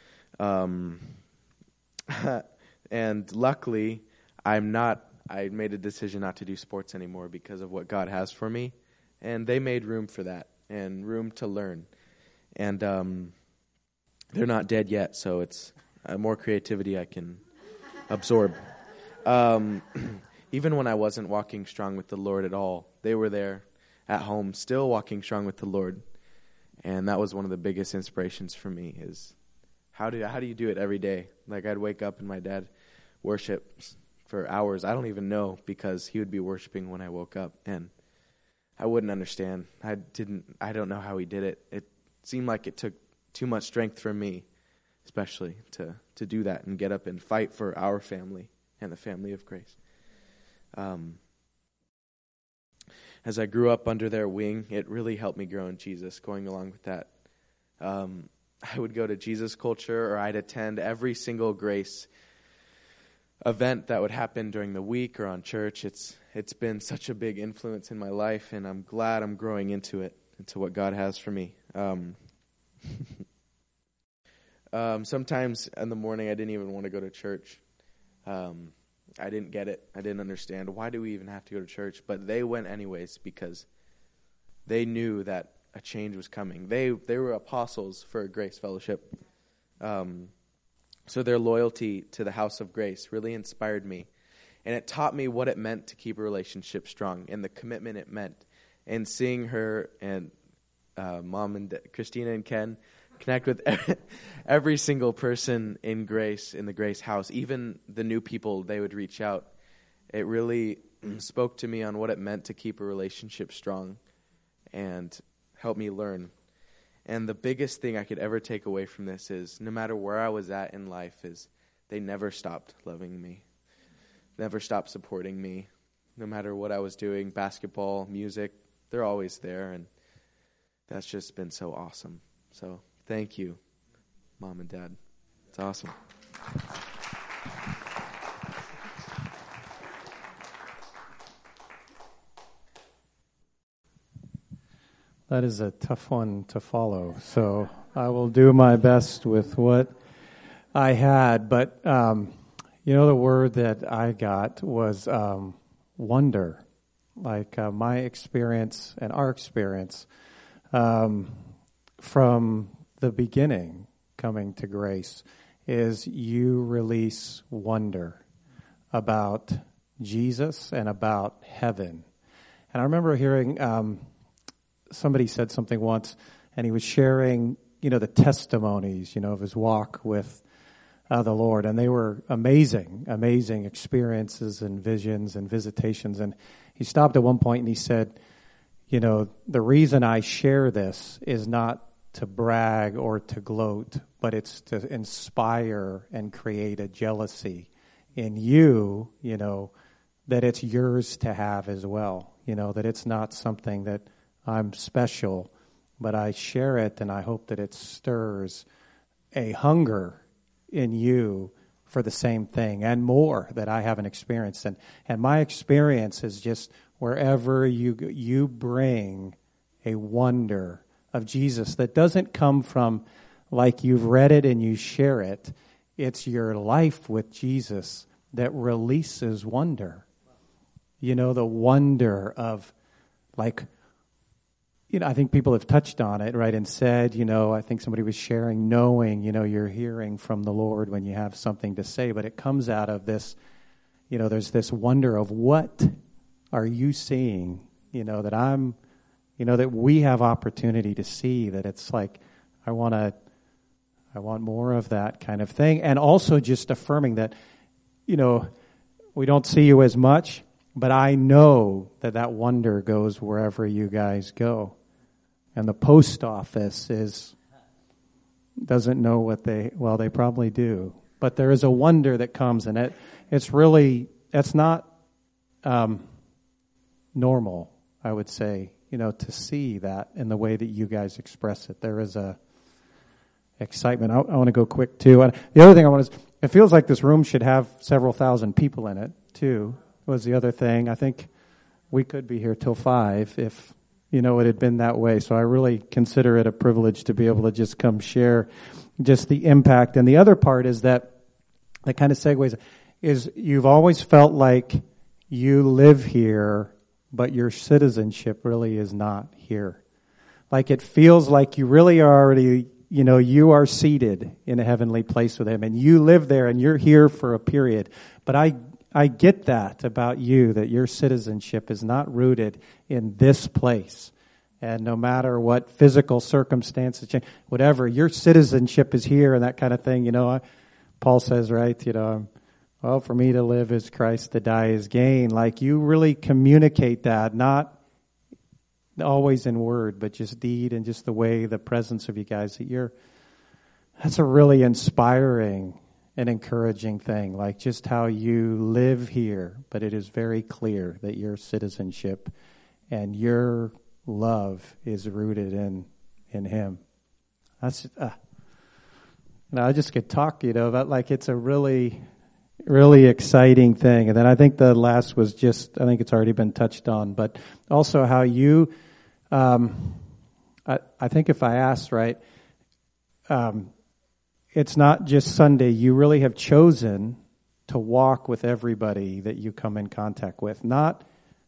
And luckily, I made a decision not to do sports anymore because of what God has for me. And they made room for that and room to learn. And they're not dead yet, so it's more creativity I can absorb. Even when I wasn't walking strong with the Lord at all, they were there at home, still walking strong with the Lord. And that was one of the biggest inspirations for me is how do you do it every day? Like I'd wake up and my dad worships for hours. I don't even know because he would be worshiping when I woke up and I wouldn't understand. I don't know how he did it. It seemed like it took too much strength from me, especially to do that and get up and fight for our family and the family of Grace. As I grew up under their wing, it really helped me grow in Jesus. Going along with that, I would go to Jesus Culture, or I'd attend every single Grace event that would happen during the week or on church. It's been such a big influence in my life, and I'm glad I'm growing into what God has for me. Sometimes in the morning I didn't even want to go to church. I didn't get it. I didn't understand. Why do we even have to go to church? But they went anyways because they knew that a change was coming. They were apostles for Grace Fellowship. So their loyalty to the house of Grace really inspired me. And it taught me what it meant to keep a relationship strong and the commitment it meant. And seeing her and Mom and Christina and Ken connect with every single person in Grace, in the Grace house, even the new people they would reach out. It really spoke to me on what it meant to keep a relationship strong and help me learn. And the biggest thing I could ever take away from this is no matter where I was at in life is they never stopped loving me, never stopped supporting me. No matter what I was doing, basketball, music, they're always there. And that's just been so awesome. So thank you, Mom and Dad. It's awesome. That is a tough one to follow. So I will do my best with what I had. But, the word that I got was wonder. Like my experience and our experience from the beginning coming to Grace is you release wonder about Jesus and about heaven. And I remember hearing somebody said something once, and he was sharing, the testimonies, of his walk with the Lord. And they were amazing experiences and visions and visitations. And he stopped at one point and he said, the reason I share this is not to brag or to gloat, but it's to inspire and create a jealousy in you, that it's yours to have as well. That it's not something that I'm special, but I share it, and I hope that it stirs a hunger in you for the same thing and more that I haven't experienced. And my experience is just wherever you bring a wonder of Jesus that doesn't come from like you've read it and you share it. It's your life with Jesus that releases wonder. You know, the wonder of, like, you know, I think people have touched on it, right, and said, you know, I think somebody was sharing, knowing, you know, you're hearing from the Lord when you have something to say, but it comes out of this, you know, there's this wonder of what are you seeing, you know, that I'm, you know, that we have opportunity to see, that it's like, I want more of that kind of thing. And also just affirming that, you know, we don't see you as much, but I know that wonder goes wherever you guys go. And the post office doesn't know what they probably do. But there is a wonder that comes, and it's not normal, I would say, you know, to see that in the way that you guys express it. There is a excitement. I want to go quick, too. The other thing I want to, it feels like this room should have several thousand people in it, too, was the other thing. I think we could be here till 5 if, you know, it had been that way. So I really consider it a privilege to be able to just come share just the impact. And the other part is that kind of segues, is you've always felt like you live here, but your citizenship really is not here. Like it feels like you really are already, you know, you are seated in a heavenly place with Him, and you live there, and you're here for a period. But I get that about you, that your citizenship is not rooted in this place. And no matter what physical circumstances change, whatever, your citizenship is here and that kind of thing. You know, Paul says, right, you know, well, for me to live is Christ, to die is gain. Like you really communicate that, not always in word, but just deed and just the way, the presence of you guys, that's a really inspiring and encouraging thing, like just how you live here, but it is very clear that your citizenship and your love is rooted in Him. That's, I just could talk, you know, about like it's a really, really exciting thing. And then I think the last was just, I think it's already been touched on, but also how you, I think if I asked, right, it's not just Sunday. You really have chosen to walk with everybody that you come in contact with. Not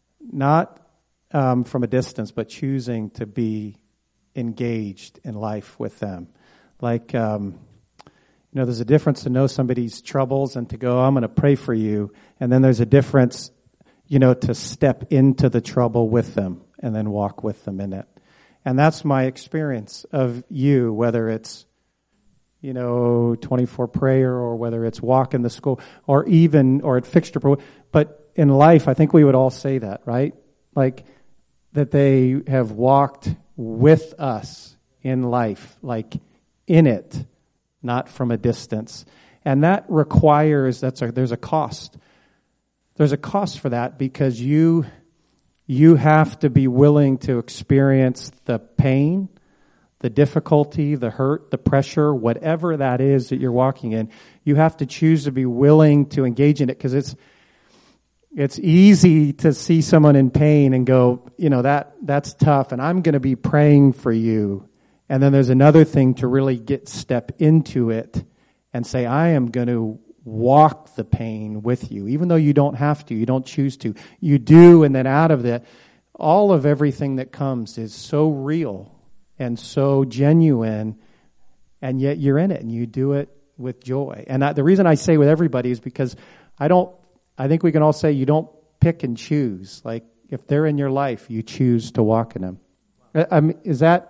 from a distance, but choosing to be engaged in life with them. Like, you know, there's a difference to know somebody's troubles and to go, I'm going to pray for you. And then there's a difference, you know, to step into the trouble with them and then walk with them in it. And that's my experience of you, whether it's, you know, 24 prayer, or whether it's walk in the school, or at fixture. But in life, I think we would all say that, right? Like that they have walked with us in life, like in it, not from a distance. And that requires, there's a cost. There's a cost for that, because you have to be willing to experience the pain, the difficulty, the hurt, the pressure, whatever that is that you're walking in. You have to choose to be willing to engage in it, because it's easy to see someone in pain and go, you know, that's tough, and I'm going to be praying for you. And then there's another thing to really step into it and say, I am going to walk the pain with you, even though you don't have to, you don't choose to. You do, and then out of that, all of everything that comes is so real and so genuine, and yet you're in it, and you do it with joy. And the reason I say with everybody is because I think we can all say you don't pick and choose. Like, if they're in your life, you choose to walk in them. I mean, is that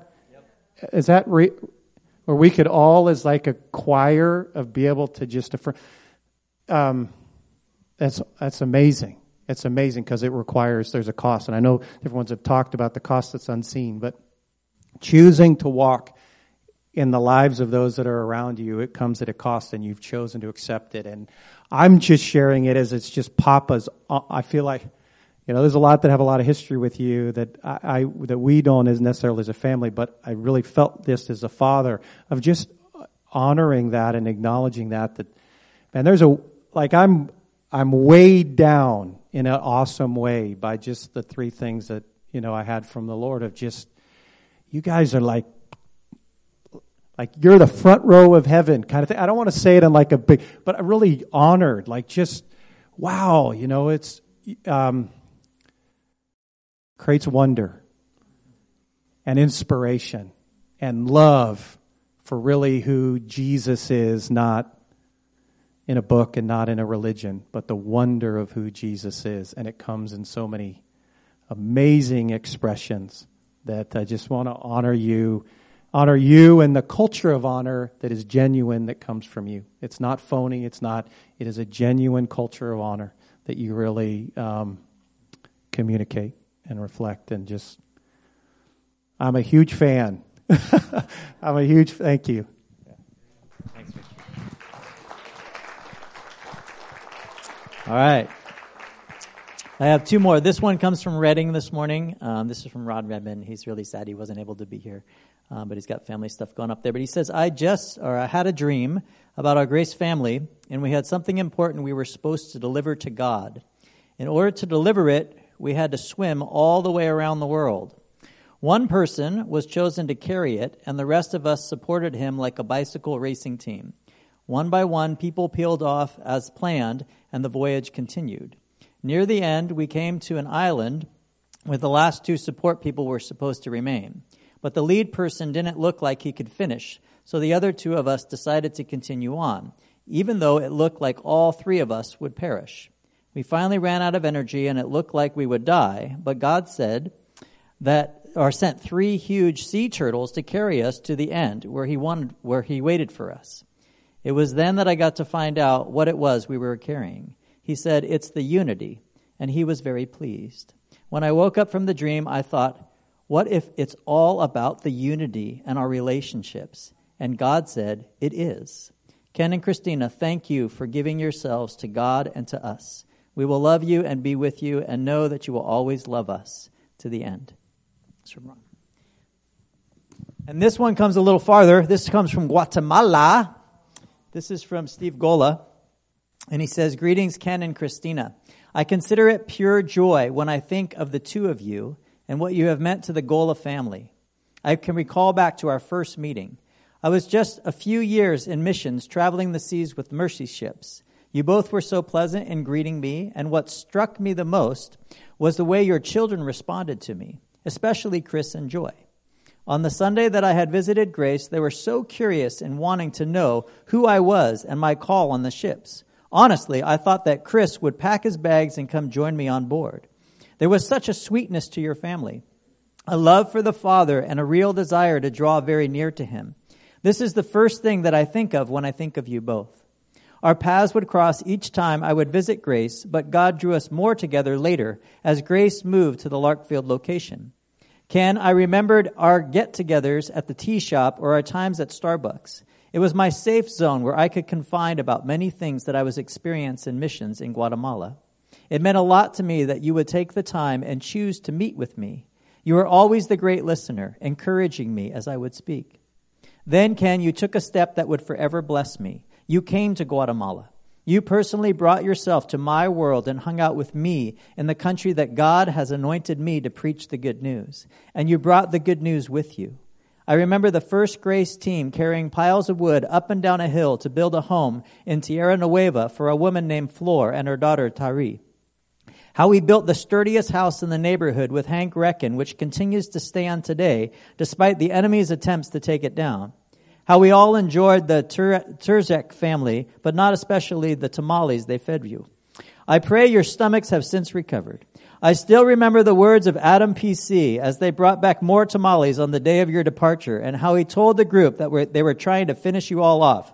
or we could all, as like a choir, of be able to just affirm. That's amazing. It's amazing, because there's a cost. And I know different ones have talked about the cost that's unseen, but choosing to walk in the lives of those that are around you, it comes at a cost, and you've chosen to accept it. And I'm just sharing it as it's just Papa's. I feel like, you know, there's a lot that have a lot of history with you that that we don't as necessarily as a family, but I really felt this as a father, of just honoring that and acknowledging that. And I'm weighed down in an awesome way by just the 3 things that, you know, I had from the Lord, of just, you guys are like Like you're the front row of heaven kind of thing. I don't want to say it in like a big, but I'm really honored. Like just, wow, it's creates wonder and inspiration and love for really who Jesus is, not in a book and not in a religion, but the wonder of who Jesus is. And it comes in so many amazing expressions that I just want to honor you and the culture of honor that is genuine, that comes from you. It's not phony. It is a genuine culture of honor that you really communicate and reflect. And just, I'm a huge fan. Thank you. Thanks, Rich. All right. I have two more. This one comes from Reading this morning. This is from Rod Redmond. He's really sad he wasn't able to be here, but he's got family stuff going up there. But he says, I had a dream about our Grace family, and we had something important we were supposed to deliver to God. In order to deliver it, we had to swim all the way around the world. One person was chosen to carry it, and the rest of us supported him like a bicycle racing team. One by one, people peeled off as planned, and the voyage continued. Near the end, we came to an island where the last two support people were supposed to remain. But the lead person didn't look like he could finish, so the other two of us decided to continue on, even though it looked like all three of us would perish. We finally ran out of energy, and it looked like we would die, but God sent 3 huge sea turtles to carry us to the end, where he waited for us. It was then that I got to find out what it was we were carrying. He said, it's the unity, and he was very pleased. When I woke up from the dream, I thought, what if it's all about the unity and our relationships? And God said, it is. Ken and Christina, thank you for giving yourselves to God and to us. We will love you and be with you and know that you will always love us to the end. That's from Ron. And this one comes a little farther. This comes from Guatemala. This is from Steve Gola. And he says, greetings, Ken and Christina. I consider it pure joy when I think of the two of you and what you have meant to the Gola family. I can recall back to our first meeting. I was just a few years in missions traveling the seas with mercy ships. You both were so pleasant in greeting me, and what struck me the most was the way your children responded to me, especially Chris and Joy. On the Sunday that I had visited Grace, they were so curious in wanting to know who I was and my call on the ships. Honestly, I thought that Chris would pack his bags and come join me on board. There was such a sweetness to your family, a love for the Father, and a real desire to draw very near to him. This is the first thing that I think of when I think of you both. Our paths would cross each time I would visit Grace, but God drew us more together later as Grace moved to the Larkfield location. Ken, I remembered our get-togethers at the tea shop or our times at Starbucks. It was my safe zone where I could confide about many things that I was experiencing in missions in Guatemala. It meant a lot to me that you would take the time and choose to meet with me. You were always the great listener, encouraging me as I would speak. Then, Ken, you took a step that would forever bless me. You came to Guatemala. You personally brought yourself to my world and hung out with me in the country that God has anointed me to preach the good news. And you brought the good news with you. I remember the first Grace team carrying piles of wood up and down a hill to build a home in Tierra Nueva for a woman named Flor and her daughter Tari. How we built the sturdiest house in the neighborhood with Hank Reckon, which continues to stand today despite the enemy's attempts to take it down. How we all enjoyed the Turzek family, but not especially the tamales they fed you. I pray your stomachs have since recovered. I still remember the words of Adam P.C. as they brought back more tamales on the day of your departure, and how he told the group that they were trying to finish you all off.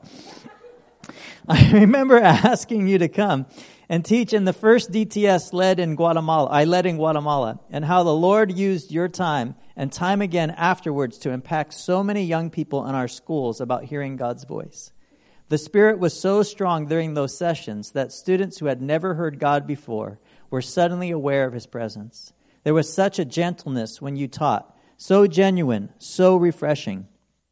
I remember asking you to come and teach in the first DTS I led in Guatemala, and how the Lord used your time and time again afterwards to impact so many young people in our schools about hearing God's voice. The Spirit was so strong during those sessions that students who had never heard God before were suddenly aware of his presence. There was such a gentleness when you taught, so genuine, so refreshing.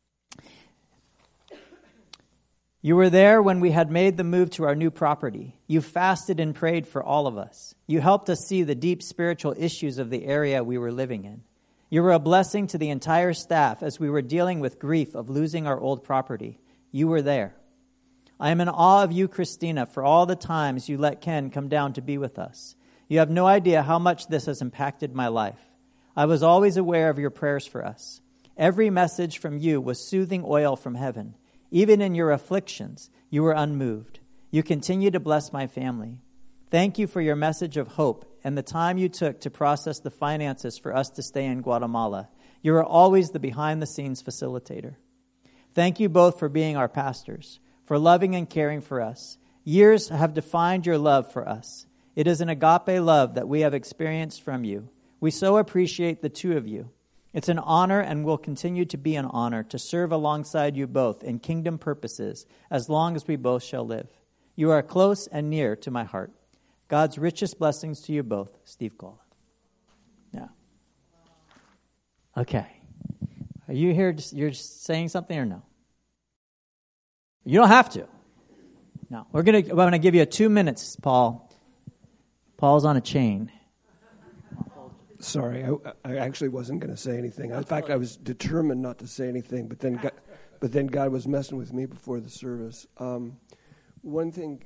You were there when we had made the move to our new property. You fasted and prayed for all of us. You helped us see the deep spiritual issues of the area we were living in. You were a blessing to the entire staff as we were dealing with grief of losing our old property. You were there. I am in awe of you, Christina, for all the times you let Ken come down to be with us. You have no idea how much this has impacted my life. I was always aware of your prayers for us. Every message from you was soothing oil from heaven. Even in your afflictions, you were unmoved. You continue to bless my family. Thank you for your message of hope and the time you took to process the finances for us to stay in Guatemala. You are always the behind-the-scenes facilitator. Thank you both for being our pastors, for loving and caring for us. Years have defined your love for us. It is an agape love that we have experienced from you. We so appreciate the two of you. It's an honor and will continue to be an honor to serve alongside you both in kingdom purposes as long as we both shall live. You are close and near to my heart. God's richest blessings to you both, Steve Golan. Yeah. Okay. Are you here? You're just saying something or no? You don't have to. No. I'm going to give you 2 minutes, Paul. Paul's on a chain. Sorry, I actually wasn't going to say anything. In fact, I was determined not to say anything, but then God was messing with me before the service. One thing,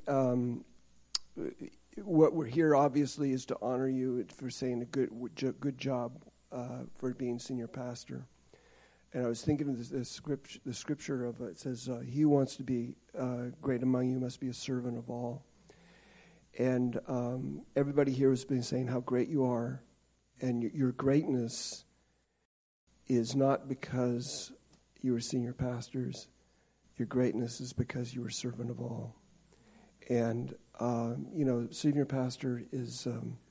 what we're here obviously is to honor you for saying a good job for being senior pastor. And I was thinking of the scripture of it says, "He who wants to be great among you must be a servant of all." And everybody here has been saying how great you are. And your greatness is not because you were senior pastors. Your greatness is because you were servant of all. And, senior pastor is,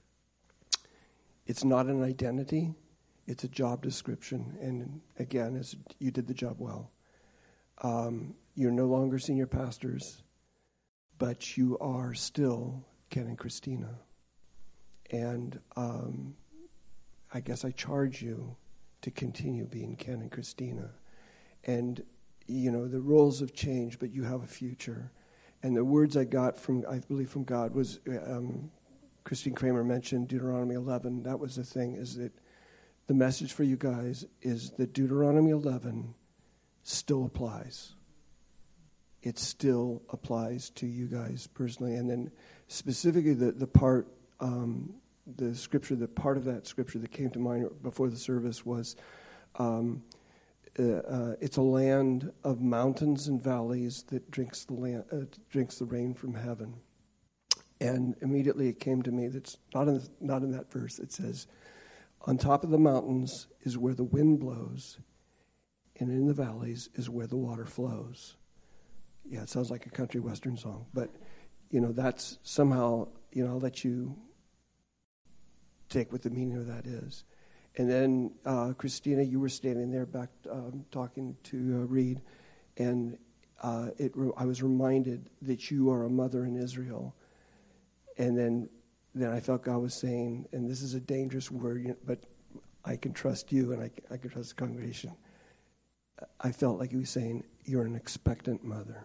it's not an identity. It's a job description. And again, you did the job well. You're no longer senior pastors, but you are still Ken and Christina. And I guess I charge you to continue being Ken and Christina. And, the roles have changed, but you have a future. And the words I got from God was, Christine Kramer mentioned Deuteronomy 11. That was the thing, is that the message for you guys is that Deuteronomy 11 still applies. It still applies to you guys personally. And then specifically the part, the scripture, the part of that scripture that came to mind before the service was, it's a land of mountains and valleys that drinks the rain from heaven. And immediately it came to me that's not in that verse. It says, on top of the mountains is where the wind blows, and in the valleys is where the water flows. Yeah, it sounds like a country western song, but that's somehow I'll let you take what the meaning of that is. And then, Christina, you were standing there back talking to Reed, and I was reminded that you are a mother in Israel. And then I felt God was saying, and this is a dangerous word, but I can trust you and I can trust the congregation. I felt like he was saying, you're an expectant mother.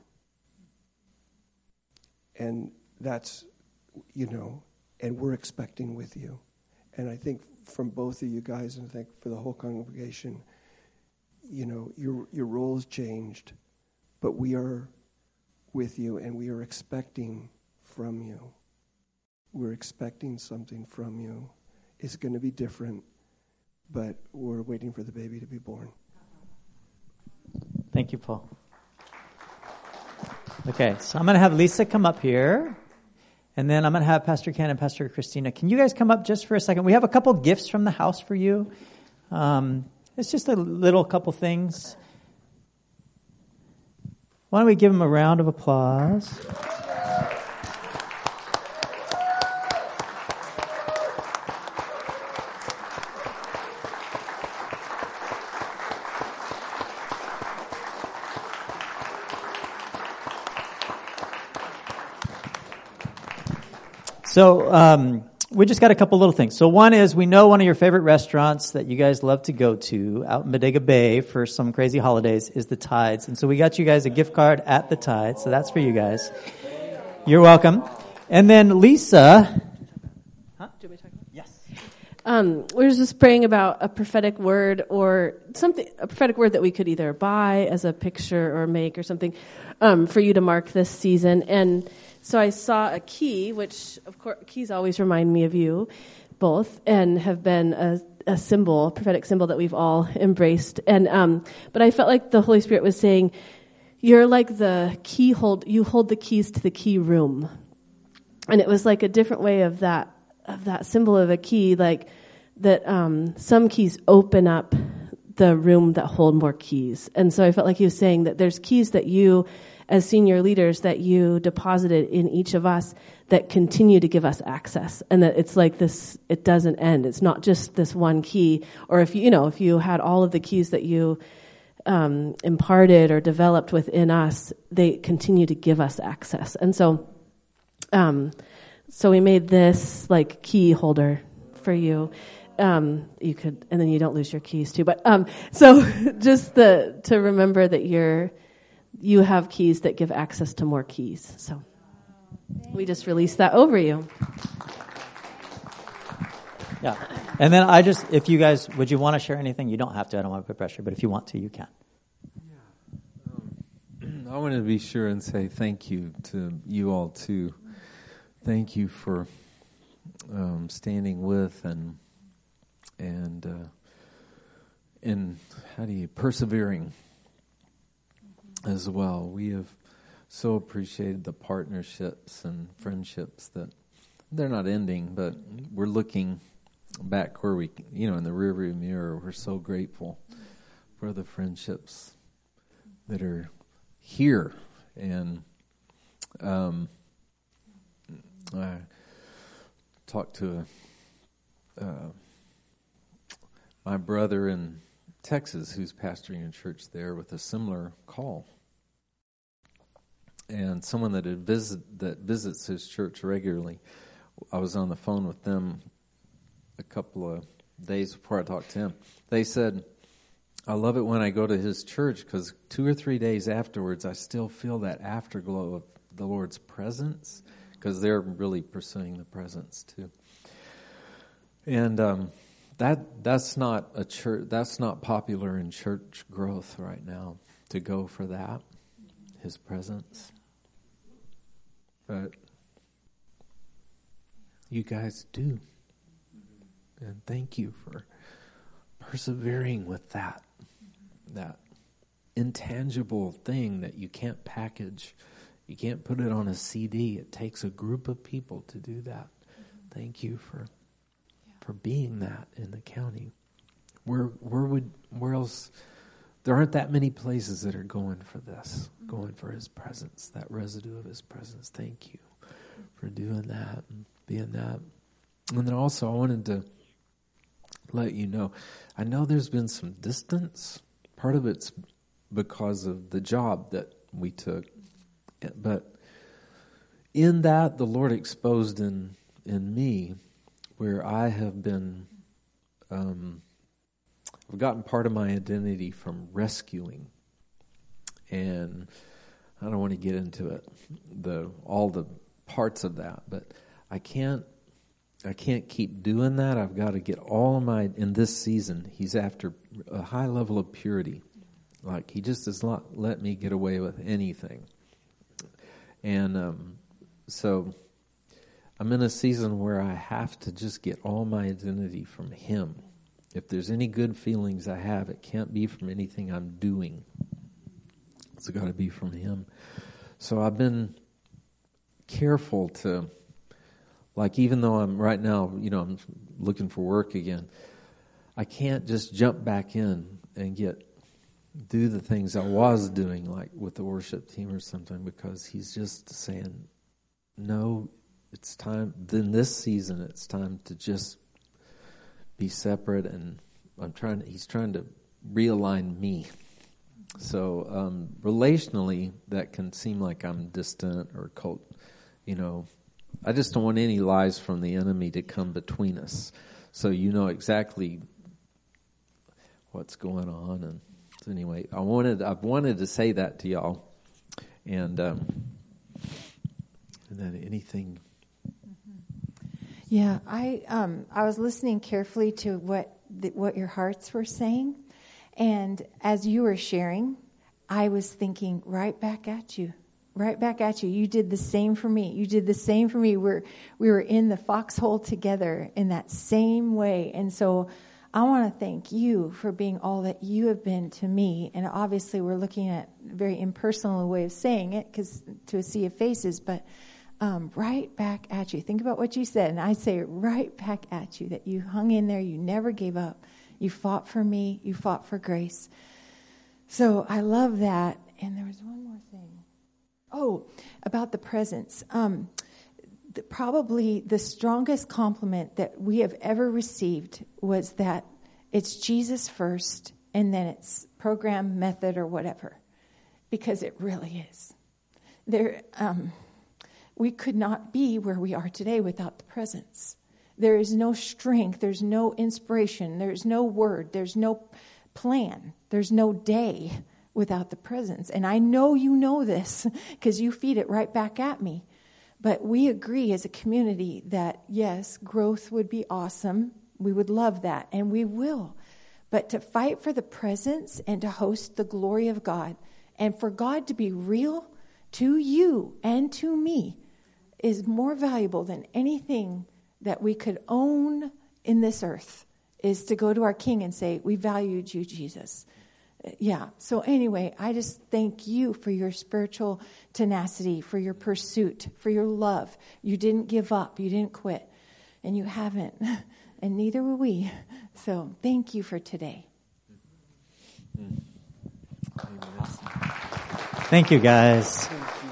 And that's, and we're expecting with you. And I think from both of you guys, and I think for the whole congregation, your role has changed, but we are with you and we are expecting from you. We're expecting something from you. It's going to be different, but we're waiting for the baby to be born. Thank you, Paul. Okay, so I'm going to have Lisa come up here. And then I'm going to have Pastor Ken and Pastor Christina. Can you guys come up just for a second? We have a couple gifts from the house for you. It's just a little couple things. Why don't we give them a round of applause? So we just got a couple little things. So one is, we know one of your favorite restaurants that you guys love to go to out in Bodega Bay for some crazy holidays is the Tides. And so we got you guys a gift card at the Tides. So that's for you guys. You're welcome. And then Lisa. Huh? Do we talk about? Yes. we were just praying about a prophetic word or something, a prophetic word that we could either buy as a picture or make or something for you to mark this season. And so I saw a key, which of course keys always remind me of you both, and have been a symbol, a prophetic symbol that we've all embraced. And but I felt like the Holy Spirit was saying, you're like the key you hold the keys to the key room. And it was like a different way of that symbol of a key, like that some keys open up the room that hold more keys. And so I felt like he was saying that there's keys that you, as senior leaders, that you deposited in each of us that continue to give us access. And that it's like this, it doesn't end. It's not just this one key. Or if you had all of the keys that you imparted or developed within us, they continue to give us access. And so we made this like key holder for you. You could, and then you don't lose your keys too. But so just to remember that you have keys that give access to more keys. So we just released that over you. Yeah. And then if you guys, would you want to share anything? You don't have to. I don't want to put pressure, but if you want to, you can. I want to be sure and say thank you to you all too. Thank you for standing with and persevering as well. We have so appreciated the partnerships and friendships that they're not ending, but we're looking back where we, in the rearview mirror. We're so grateful for the friendships that are here. And I talked to my brother in Texas who's pastoring a church there with a similar call. And someone that visits his church regularly, I was on the phone with them a couple of days before I talked to him. They said, I love it when I go to his church because 2 or 3 days afterwards, I still feel that afterglow of the Lord's presence, because they're really pursuing the presence too. And that's not a church. That's not popular in church growth right now, to go for that, His presence. But you guys do, and thank you for persevering with that intangible thing that you can't package. You can't put it on a CD. It takes a group of people to do that. Thank you for being that in the county. Where else? There aren't that many places that are going for this, going for His presence, that residue of His presence. Thank you for doing that and being that. And then also I wanted to let you know, I know there's been some distance. Part of it's because of the job that we took. But in that, the Lord exposed in me where I have been, I've gotten part of my identity from rescuing. And I don't want to get into it, all the parts of that, but I can't keep doing that. I've got to get all of in this season, He's after a high level of purity. Like He just does not let me get away with anything. And so I'm in a season where I have to just get all my identity from Him. If there's any good feelings I have, it can't be from anything I'm doing. It's got to be from Him. So I've been careful to, like, even though I'm right now, I'm looking for work again, I can't just jump back in and do the things I was doing, like with the worship team or something, because He's just saying, no, it's time. In this season, it's time to just be separate, and He's trying to realign me. So relationally, that can seem like I'm distant or cold. I just don't want any lies from the enemy to come between us. So you know exactly what's going on. And so anyway, I've wanted to say that to y'all. And then anything. Yeah, I was listening carefully to what your hearts were saying, and as you were sharing, I was thinking right back at you. Right back at you. You did the same for me. You did the same for me. We were in the foxhole together in that same way. And so I want to thank you for being all that you have been to me. And obviously we're looking at a very impersonal way of saying it because to a sea of faces, but right back at you. Think about what you said. And I say right back at you that you hung in there. You never gave up. You fought for me. You fought for Grace. So I love that. And there was one more thing. Oh, about the presence. Probably the strongest compliment that we have ever received was that it's Jesus first and then it's program, method, or whatever. Because it really is. We could not be where we are today without the presence. There is no strength. There's no inspiration. There's no word. There's no plan. There's no day without the presence. And I know you know this because you feed it right back at me. But we agree as a community that, yes, growth would be awesome. We would love that, and we will. But to fight for the presence and to host the glory of God and for God to be real to you and to me is more valuable than anything that we could own in this earth, is to go to our King and say, we valued you, Jesus. Yeah. So anyway, I just thank you for your spiritual tenacity, for your pursuit, for your love. You didn't give up. You didn't quit. And you haven't. And neither will we. So thank you for today. Thank you, guys.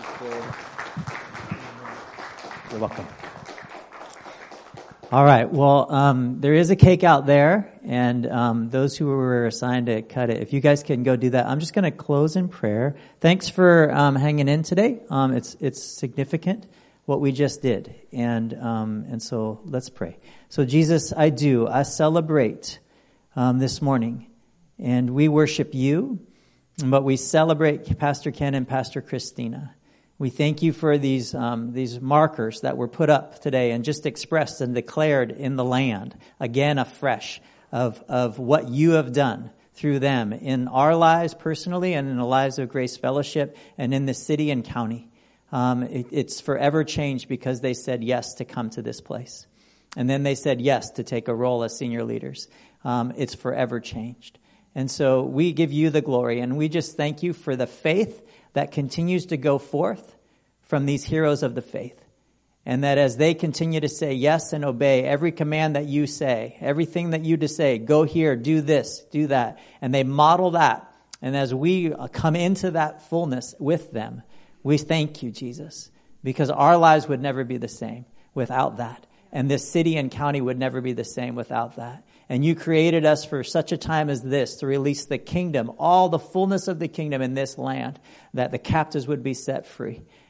You're welcome. All right. Well, there is a cake out there, and those who were assigned to cut it, if you guys can go do that. I'm just going to close in prayer. Thanks for hanging in today. It's significant what we just did, and so let's pray. So Jesus, I celebrate this morning, and we worship you, but we celebrate Pastor Ken and Pastor Christina. We thank you for these markers that were put up today and just expressed and declared in the land, again afresh, of what you have done through them in our lives personally and in the lives of Grace Fellowship and in the city and county. It's forever changed because they said yes to come to this place. And then they said yes to take a role as senior leaders. It's forever changed. And so we give you the glory, and we just thank you for the faith that continues to go forth from these heroes of the faith. And that as they continue to say yes and obey every command that you say, everything that you just say, go here, do this, do that. And they model that. And as we come into that fullness with them, we thank you, Jesus, because our lives would never be the same without that. And this city and county would never be the same without that. And you created us for such a time as this to release the kingdom, all the fullness of the kingdom in this land, that the captives would be set free.